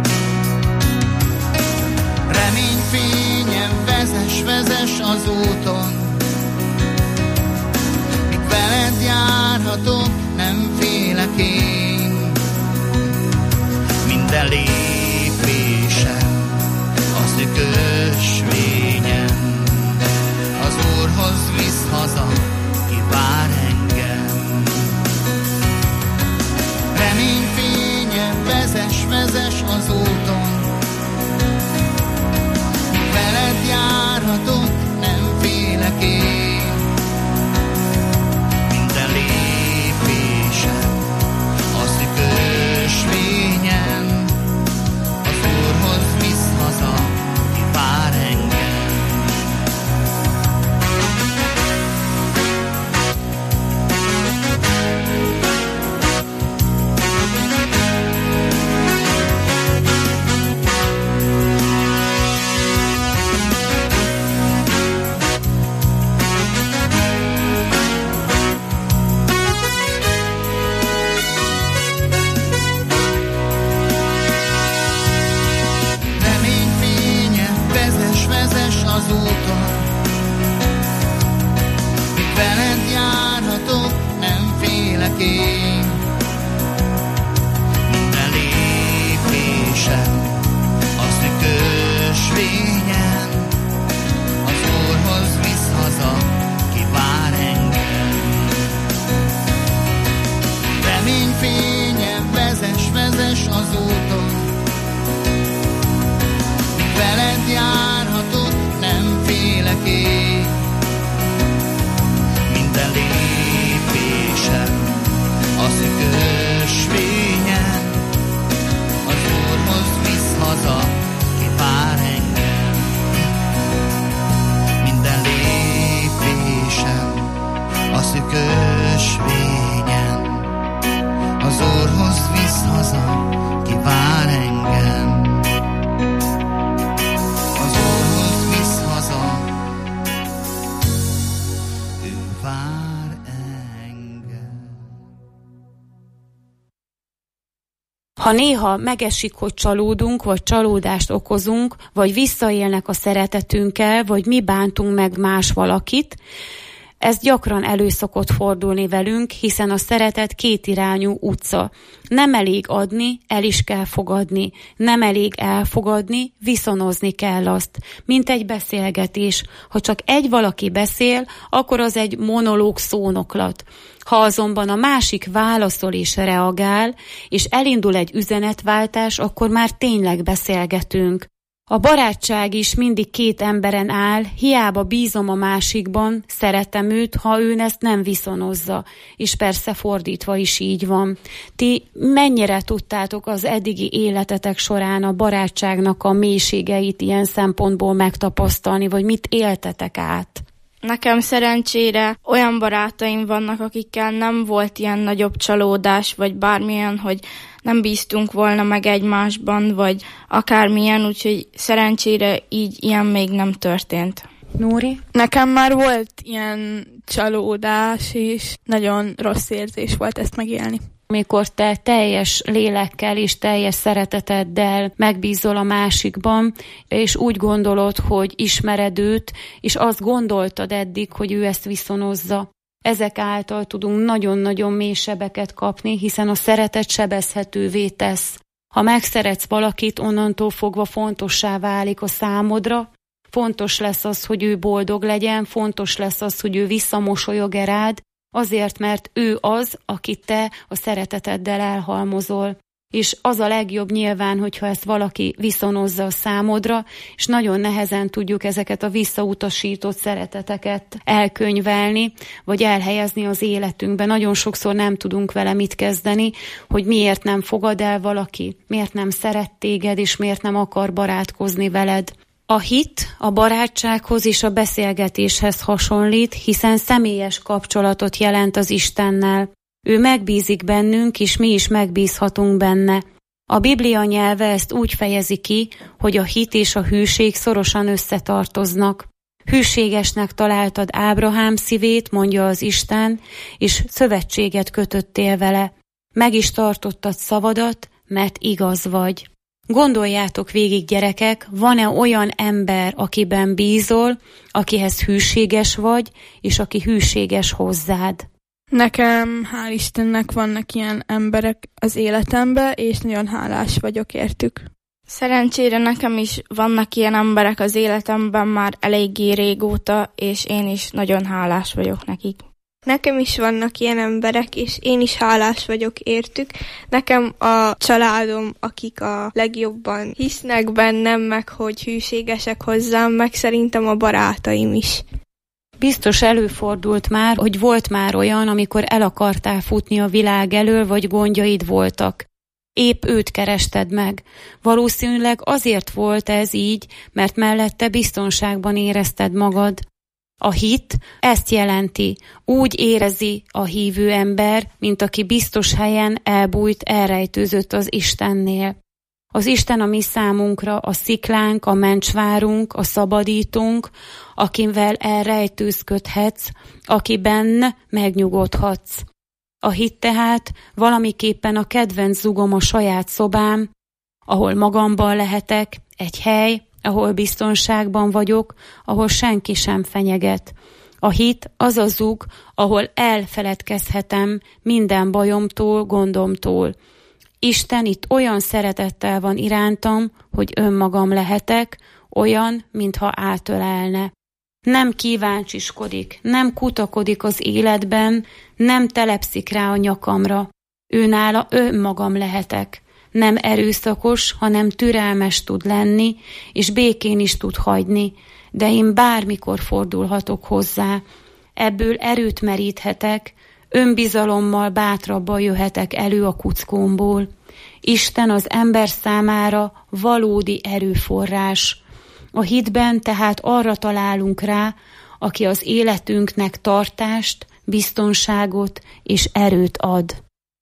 [SPEAKER 12] Reményfényem, vezess, vezess az úton, míg veled járhatok, nem félek én. Minden lépésem a szűk ösvényen, az Úrhoz visz haza, ki vár engem. Reményfényem, vezess, vezess az úton, míg veled járhatok, nem félek én. Minden lépésem a szűk ösvényen, az Úrhoz visz haza, ki vár engem. Az úton, míg veled járhatok, nem félek én. Minden lépésem a szűk ösvényen, az Úrhoz visz haza, ki vár engem. Reményfényem, vezess, vezess az úton, míg veled járhatok, nem félek én. Minden lépésem a szűk ösvényen, az Úrhoz visz haza, ki vár engem. Minden lépésem a szűk ösvényen, az Úrhoz visz haza, ki vár engem.
[SPEAKER 8] Ha néha megesik, hogy csalódunk, vagy csalódást okozunk, vagy visszaélnek a szeretetünkkel, vagy mi bántunk meg más valakit, ez gyakran elő szokott fordulni velünk, hiszen a szeretet kétirányú utca. Nem elég adni, el is kell fogadni. Nem elég elfogadni, viszonozni kell azt. Mint egy beszélgetés. Ha csak egy valaki beszél, akkor az egy monológ szónoklat. Ha azonban a másik válaszol és reagál, és elindul egy üzenetváltás, akkor már tényleg beszélgetünk. A barátság is mindig két emberen áll, hiába bízom a másikban, szeretem őt, ha ő ezt nem viszonozza, és persze fordítva is így van. Ti mennyire tudtátok az eddigi életetek során a barátságnak a mélységeit ilyen szempontból megtapasztalni, vagy mit éltetek át?
[SPEAKER 11] Nekem szerencsére olyan barátaim vannak, akikkel nem volt ilyen nagyobb csalódás, vagy bármilyen, hogy nem bíztunk volna meg egymásban, vagy akármilyen, úgyhogy szerencsére így ilyen még nem történt.
[SPEAKER 8] Nóri?
[SPEAKER 10] Nekem már volt ilyen csalódás, és nagyon rossz érzés volt ezt megélni.
[SPEAKER 8] Mikor te teljes lélekkel és teljes szereteteddel megbízol a másikban, és úgy gondolod, hogy ismered őt, és azt gondoltad eddig, hogy ő ezt viszonozza. Ezek által tudunk nagyon-nagyon mély sebeket kapni, hiszen a szeretet sebezhetővé tesz. Ha megszeretsz valakit, onnantól fogva fontossá válik a számodra, fontos lesz az, hogy ő boldog legyen, fontos lesz az, hogy ő visszamosolyog-e rád, azért, mert ő az, akit te a szereteteddel elhalmozol. és az a legjobb nyilván, hogyha ezt valaki viszonozza a számodra, és nagyon nehezen tudjuk ezeket a visszautasított szereteteket elkönyvelni, vagy elhelyezni az életünkbe. Nagyon sokszor nem tudunk vele mit kezdeni, hogy miért nem fogad el valaki, miért nem szeret téged, és miért nem akar barátkozni veled. A hit a barátsághoz és a beszélgetéshez hasonlít, hiszen személyes kapcsolatot jelent az Istennel. Ő megbízik bennünk, és mi is megbízhatunk benne. A Biblia nyelve ezt úgy fejezi ki, hogy a hit és a hűség szorosan összetartoznak. Hűségesnek találtad Ábrahám szívét, mondja az Isten, és szövetséget kötöttél vele. Meg is tartottad szavadat, mert igaz vagy. Gondoljátok végig, gyerekek, van-e olyan ember, akiben bízol, akihez hűséges vagy, és aki hűséges hozzád?
[SPEAKER 10] Nekem, hál' Istennek vannak ilyen emberek az életemben, és nagyon hálás vagyok értük.
[SPEAKER 13] Szerencsére nekem is vannak ilyen emberek az életemben már eléggé régóta, és én is nagyon hálás vagyok nekik.
[SPEAKER 11] Nekem is vannak ilyen emberek, és én is hálás vagyok értük. Nekem a családom, akik a legjobban hisznek bennem, meg hogy hűségesek hozzám, meg szerintem a barátaim is.
[SPEAKER 8] Biztos előfordult már, hogy volt már olyan, amikor el akartál futni a világ elől, vagy gondjaid voltak. Épp őt kerested meg. Valószínűleg azért volt ez így, mert mellette biztonságban érezted magad. A hit ezt jelenti, úgy érezi a hívő ember, mint aki biztos helyen elbújt, elrejtőzött az Istennél. Az Isten a mi számunkra a sziklánk, a mencsvárunk, a szabadítónk, akivel elrejtőzködhetsz, akiben megnyugodhatsz. A hit tehát valamiképpen a kedvenc zugom a saját szobám, ahol magamban lehetek, egy hely, ahol biztonságban vagyok, ahol senki sem fenyeget. A hit az a zug, ahol elfeledkezhetem minden bajomtól, gondomtól. Isten itt olyan szeretettel van irántam, hogy önmagam lehetek, olyan, mintha átölelne. Nem kíváncsiskodik, nem kutakodik az életben, nem telepszik rá a nyakamra. Őnála önmagam lehetek. Nem erőszakos, hanem türelmes tud lenni, és békén is tud hagyni, de én bármikor fordulhatok hozzá. Ebből erőt meríthetek, önbizalommal bátrabban jöhetek elő a kuckómból. Isten az ember számára valódi erőforrás. A hitben tehát arra találunk rá, aki az életünknek tartást, biztonságot és erőt ad.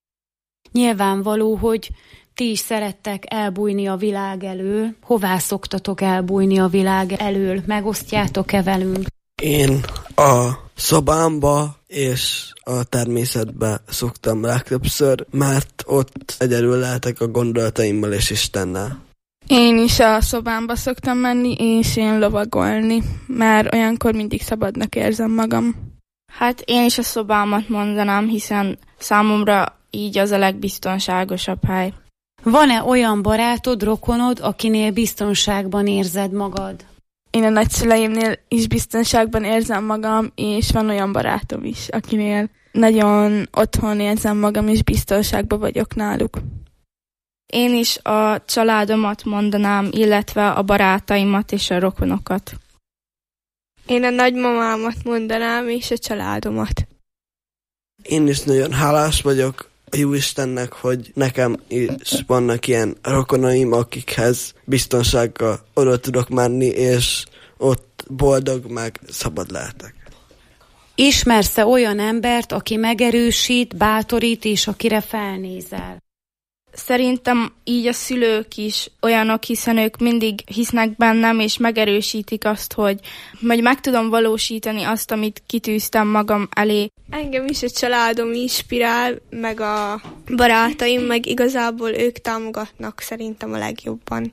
[SPEAKER 8] Nyilvánvaló, hogy ti is szerettek elbújni a világ elől. Hová szoktatok elbújni a világ elől? Megosztjátok-e velünk?
[SPEAKER 9] Én a szobámba és a természetbe szoktam legtöbbször, mert ott egyedül lehetek a gondolataimmal és Istennel.
[SPEAKER 10] Én is a szobámba szoktam menni, és én lovagolni, mert olyankor mindig szabadnak érzem magam.
[SPEAKER 13] Hát én is a szobámat mondanám, hiszen számomra így az a legbiztonságosabb hely.
[SPEAKER 8] Van-e olyan barátod, rokonod, akinél biztonságban érzed magad?
[SPEAKER 10] Én a nagyszüleimnél is biztonságban érzem magam, és van olyan barátom is, akinél nagyon otthon érzem magam, és biztonságban vagyok náluk.
[SPEAKER 13] Én is a családomat mondanám, illetve a barátaimat és a rokonokat.
[SPEAKER 11] Én a nagymamámat mondanám, és a családomat.
[SPEAKER 9] Én is nagyon hálás vagyok a Jóistennek, hogy nekem is vannak ilyen rokonaim, akikhez biztonsággal oda tudok menni, és ott boldog meg szabad lehetek.
[SPEAKER 8] Ismersz-e olyan embert, aki megerősít, bátorít, és akire felnézel?
[SPEAKER 13] Szerintem így a szülők is olyanok, hiszen ők mindig hisznek bennem, és megerősítik azt, hogy majd meg tudom valósítani azt, amit kitűztem magam elé.
[SPEAKER 11] Engem is a családom inspirál, meg a barátaim, meg igazából ők támogatnak szerintem a legjobban.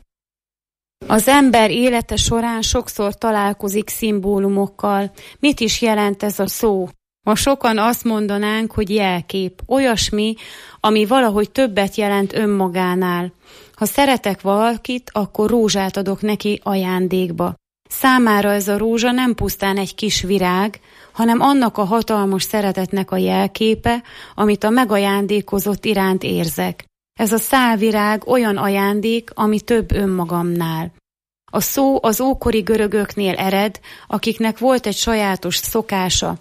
[SPEAKER 8] Az ember élete során sokszor találkozik szimbólumokkal. Mit is jelent ez a szó? Ma sokan azt mondanánk, hogy jelkép, olyasmi, ami valahogy többet jelent önmagánál. Ha szeretek valakit, akkor rózsát adok neki ajándékba. Számára ez a rózsa nem pusztán egy kis virág, hanem annak a hatalmas szeretetnek a jelképe, amit a megajándékozott iránt érzek. Ez a szálvirág olyan ajándék, ami több önmagamnál. A szó az ókori görögöknél ered, akiknek volt egy sajátos szokása.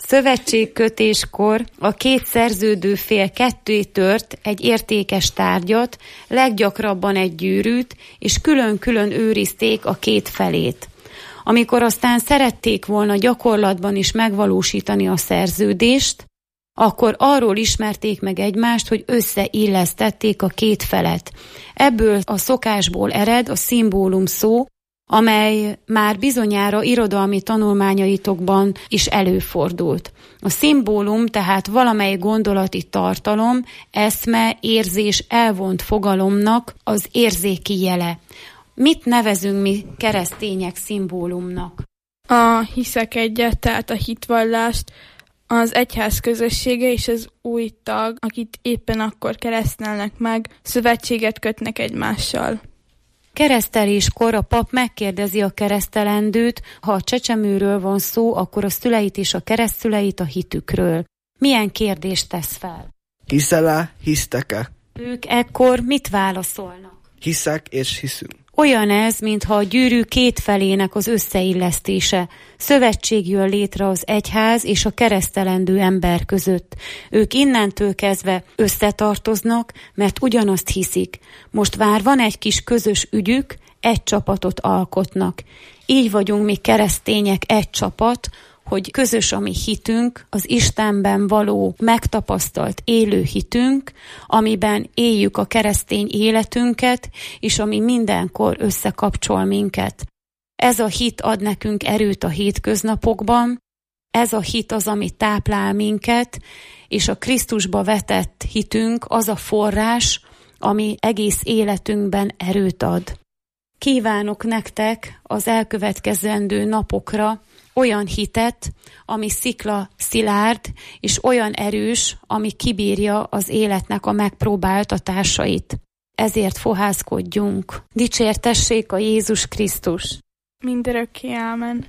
[SPEAKER 8] Szövetségkötéskor a két szerződő fél ketté tört egy értékes tárgyat, leggyakrabban egy gyűrűt, és külön-külön őrizték a két felét. Amikor aztán szerették volna gyakorlatban is megvalósítani a szerződést, akkor arról ismerték meg egymást, hogy összeillesztették a két felet. Ebből a szokásból ered a szimbólum szó, amely már bizonyára irodalmi tanulmányaitokban is előfordult. A szimbólum tehát valamely gondolati tartalom, eszme, érzés elvont fogalomnak az érzéki jele. Mit nevezünk mi keresztények szimbólumnak?
[SPEAKER 13] A hiszek egyet, tehát a hitvallást, az egyház közössége és az új tag, akit éppen akkor keresztelnek meg, szövetséget kötnek egymással.
[SPEAKER 8] Kereszteléskor a pap megkérdezi a keresztelendőt, ha a csecsemőről van szó, akkor a szüleit és a keresztszüleit a hitükről. Milyen kérdést tesz fel?
[SPEAKER 9] Hiszel-e, hisztek-e?
[SPEAKER 8] Ők ekkor mit válaszolnak?
[SPEAKER 9] Hiszek és hiszünk.
[SPEAKER 8] Olyan ez, mintha a gyűrű két felének az összeillesztése. Szövetség jön létre az egyház és a keresztelendő ember között. Ők innentől kezdve összetartoznak, mert ugyanazt hiszik. Most már van egy kis közös ügyük, egy csapatot alkotnak. Így vagyunk mi keresztények egy csapat, hogy közös a mi hitünk, az Istenben való megtapasztalt élő hitünk, amiben éljük a keresztény életünket, és ami mindenkor összekapcsol minket. Ez a hit ad nekünk erőt a hétköznapokban, ez a hit az, ami táplál minket, és a Krisztusba vetett hitünk az a forrás, ami egész életünkben erőt ad. Kívánok nektek az elkövetkezendő napokra olyan hitet, ami szikla szilárd, és olyan erős, ami kibírja az életnek a megpróbáltatásait. Ezért fohászkodjunk. Dicsértessék a Jézus Krisztus!
[SPEAKER 13] Mindörökké ámen.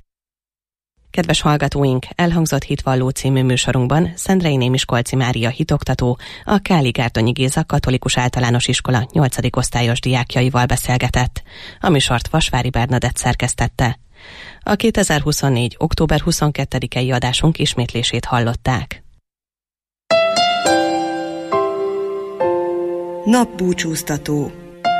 [SPEAKER 3] Kedves hallgatóink, elhangzott Hitvalló című műsorunkban Szendrei Némiskolczy Mária hitoktató, a Káli-Gártonyi Géza Katolikus Általános Iskola nyolcadik osztályos diákjaival beszélgetett. A műsort Vasvári Bernadett szerkesztette. A kétezer-huszonnégy. október huszonkettedikei adásunk ismétlését hallották.
[SPEAKER 14] Napbúcsúztató.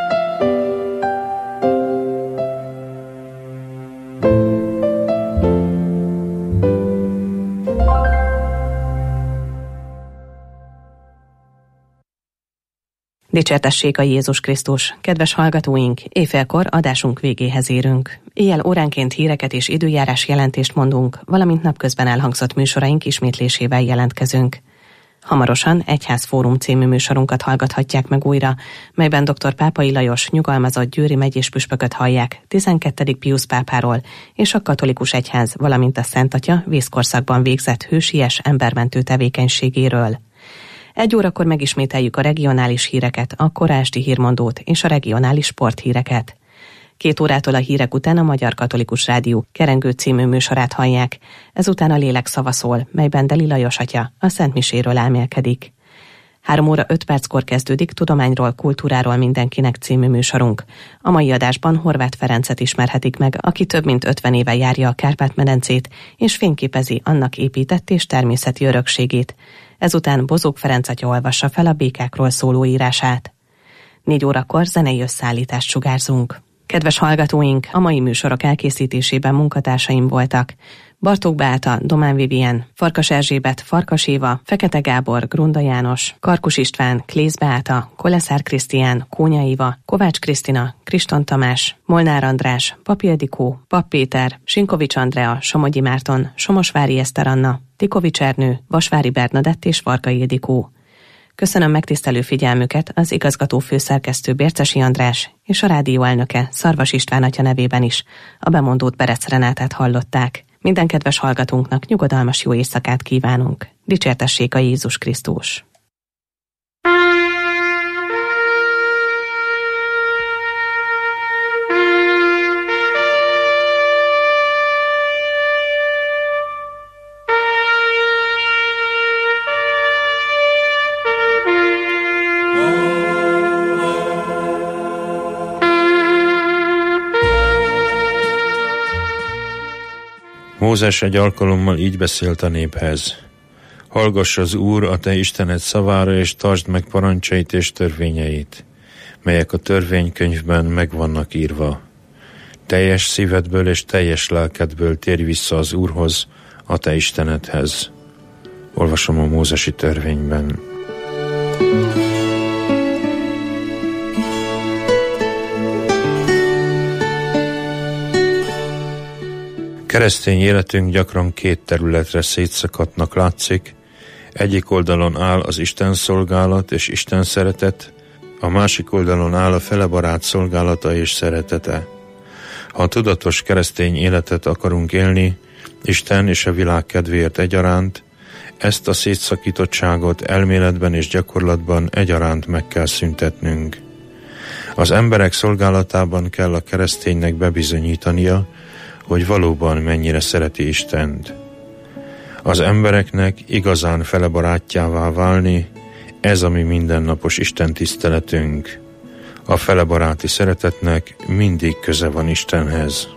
[SPEAKER 3] Dicsértessék a Jézus Krisztus! Kedves hallgatóink, éjfélkor adásunk végéhez érünk. Éjjel óránként híreket és időjárás jelentést mondunk, valamint napközben elhangzott műsoraink ismétlésével jelentkezünk. Hamarosan Egyházfórum című műsorunkat hallgathatják meg újra, melyben dr. Pápai Lajos nyugalmazott győri megyés püspököt hallják tizenkettedik Piusz pápáról és a katolikus egyház, valamint a Szent Atya vészkorszakban végzett hősies embermentő tevékenységéről. Egy órakor megismételjük a regionális híreket, a kora esti hírmondót és a regionális sporthíreket. Két órától a hírek után a Magyar Katolikus Rádió Kerengő című műsorát hallják, ezután a Lélek szava szól, melyben Deli Lajos atya a Szent Miséről elmélkedik. Három óra öt perckor kezdődik Tudományról, kultúráról mindenkinek című műsorunk. A mai adásban Horváth Ferencet ismerhetik meg, aki több mint ötven éve járja a Kárpát-medencét, és fényképezi annak épített és természeti örökségét. Ezután Bozók Ferenc atya olvassa fel a békákról szóló írását. Négy órakor zenei összeállítást sugárzunk. Kedves hallgatóink, a mai műsorok elkészítésében munkatársaim voltak: Bartók Beáta, Domán Vivien, Farkas Erzsébet, Farkas Éva, Fekete Gábor, Grunda János, Karkus István, Klész Beáta, Koleszár Krisztián, Kónya Éva, Kovács Krisztina, Kriston Tamás, Molnár András, Papi Ildikó, Papp Péter, Sinkovics Andrea, Somogyi Márton, Somosvári Eszter Anna, Tikovics Ernő, Vasvári Bernadett és Vargai Ildikó. Köszönöm megtisztelő figyelmüket az igazgató főszerkesztő Bércesi András és a rádió elnöke Szarvas István atya nevében is. A bemondót Berec Renátát hallották. Minden kedves hallgatónknak nyugodalmas jó éjszakát kívánunk. Dicsértessék a Jézus Krisztus!
[SPEAKER 15] Mózes egy alkalommal így beszélt a néphez: hallgass az Úr, a te Istened szavára, és tartsd meg parancsait és törvényeit, melyek a törvénykönyvben meg vannak írva. Teljes szívedből és teljes lelkedből térj vissza az Úrhoz, a te Istenedhez. Olvasom a mózesi törvényben. Keresztény életünk gyakran két területre szétszakadtnak látszik. Egyik oldalon áll az Isten szolgálat és Isten szeretet, a másik oldalon áll a felebarát szolgálata és szeretete. Ha tudatos keresztény életet akarunk élni, Isten és a világ kedvéért egyaránt, ezt a szétszakítottságot elméletben és gyakorlatban egyaránt meg kell szüntetnünk. Az emberek szolgálatában kell a kereszténynek bebizonyítania, hogy valóban mennyire szereti Istent. Az embereknek igazán felebarátjává válni, ez a mi mindennapos Isten tiszteletünk. A felebaráti szeretetnek mindig köze van Istenhez.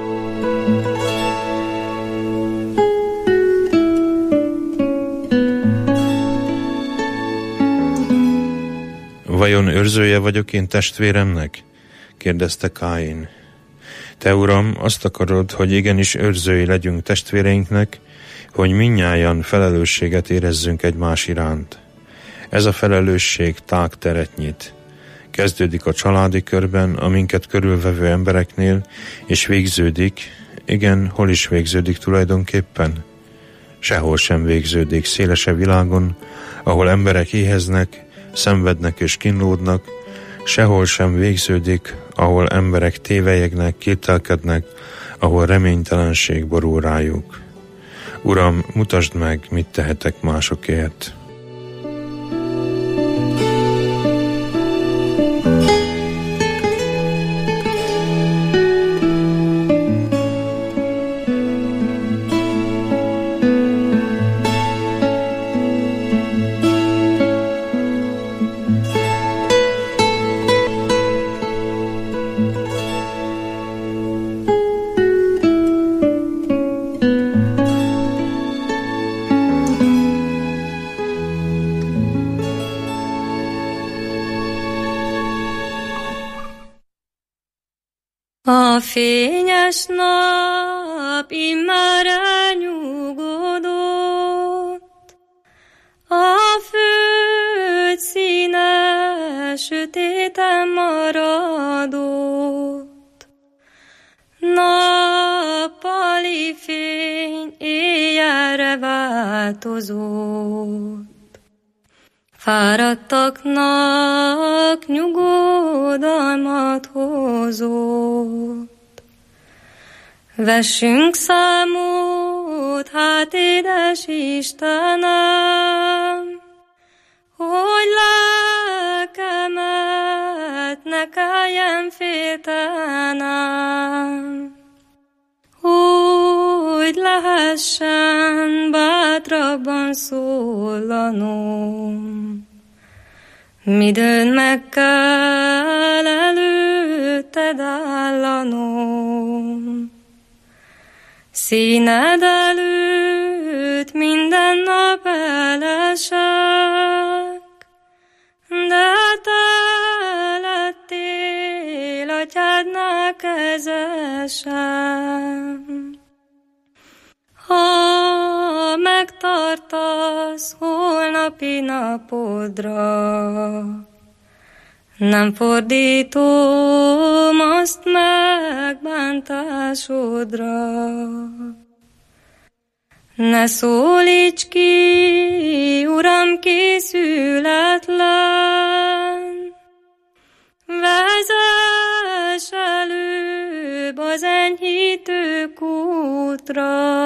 [SPEAKER 15] Vajon őrzője vagyok én testvéremnek? Kérdezte Káin. Te, Uram, azt akarod, hogy igenis őrzői legyünk testvéreinknek, hogy mindnyájan felelősséget érezzünk egymás iránt. Ez a felelősség tág teret nyit. Kezdődik a családi körben, a minket körülvevő embereknél, és végződik, igen, hol is végződik tulajdonképpen? Sehol sem végződik szélesebb világon, ahol emberek éheznek, szenvednek és kínlódnak, sehol sem végződik, ahol emberek tévelyegnek, kételkednek, ahol reménytelenség borul rájuk. Uram, mutasd meg, mit tehetek másokért.
[SPEAKER 16] A fényes nap immár elnyugodott, a föld színe sötéten maradott. Nappali fény éjjelre változott. Fáradtaknak nyugodalmat hozott. Vessünk számot, hát édes Istenem, hogy lelkemet ne kelljen féltenem, hogy lehessen bátrabban szólanom. Midőn meg kell előtted állanom, színed előtt minden nap elesek, de te lettél atyádnál kezesem. Ha megtartasz holnapi napodra, nem fordítom azt megbántásodra. Ne szólíts ki, Uram, készületlen, vezess előbb az enyhítő kútra,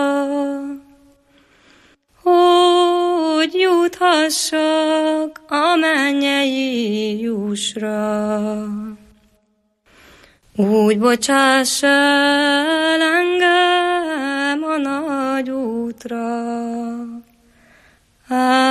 [SPEAKER 16] hogy juthassak a mennyei jussra. Úgy bocsáss el engem a nagy útra.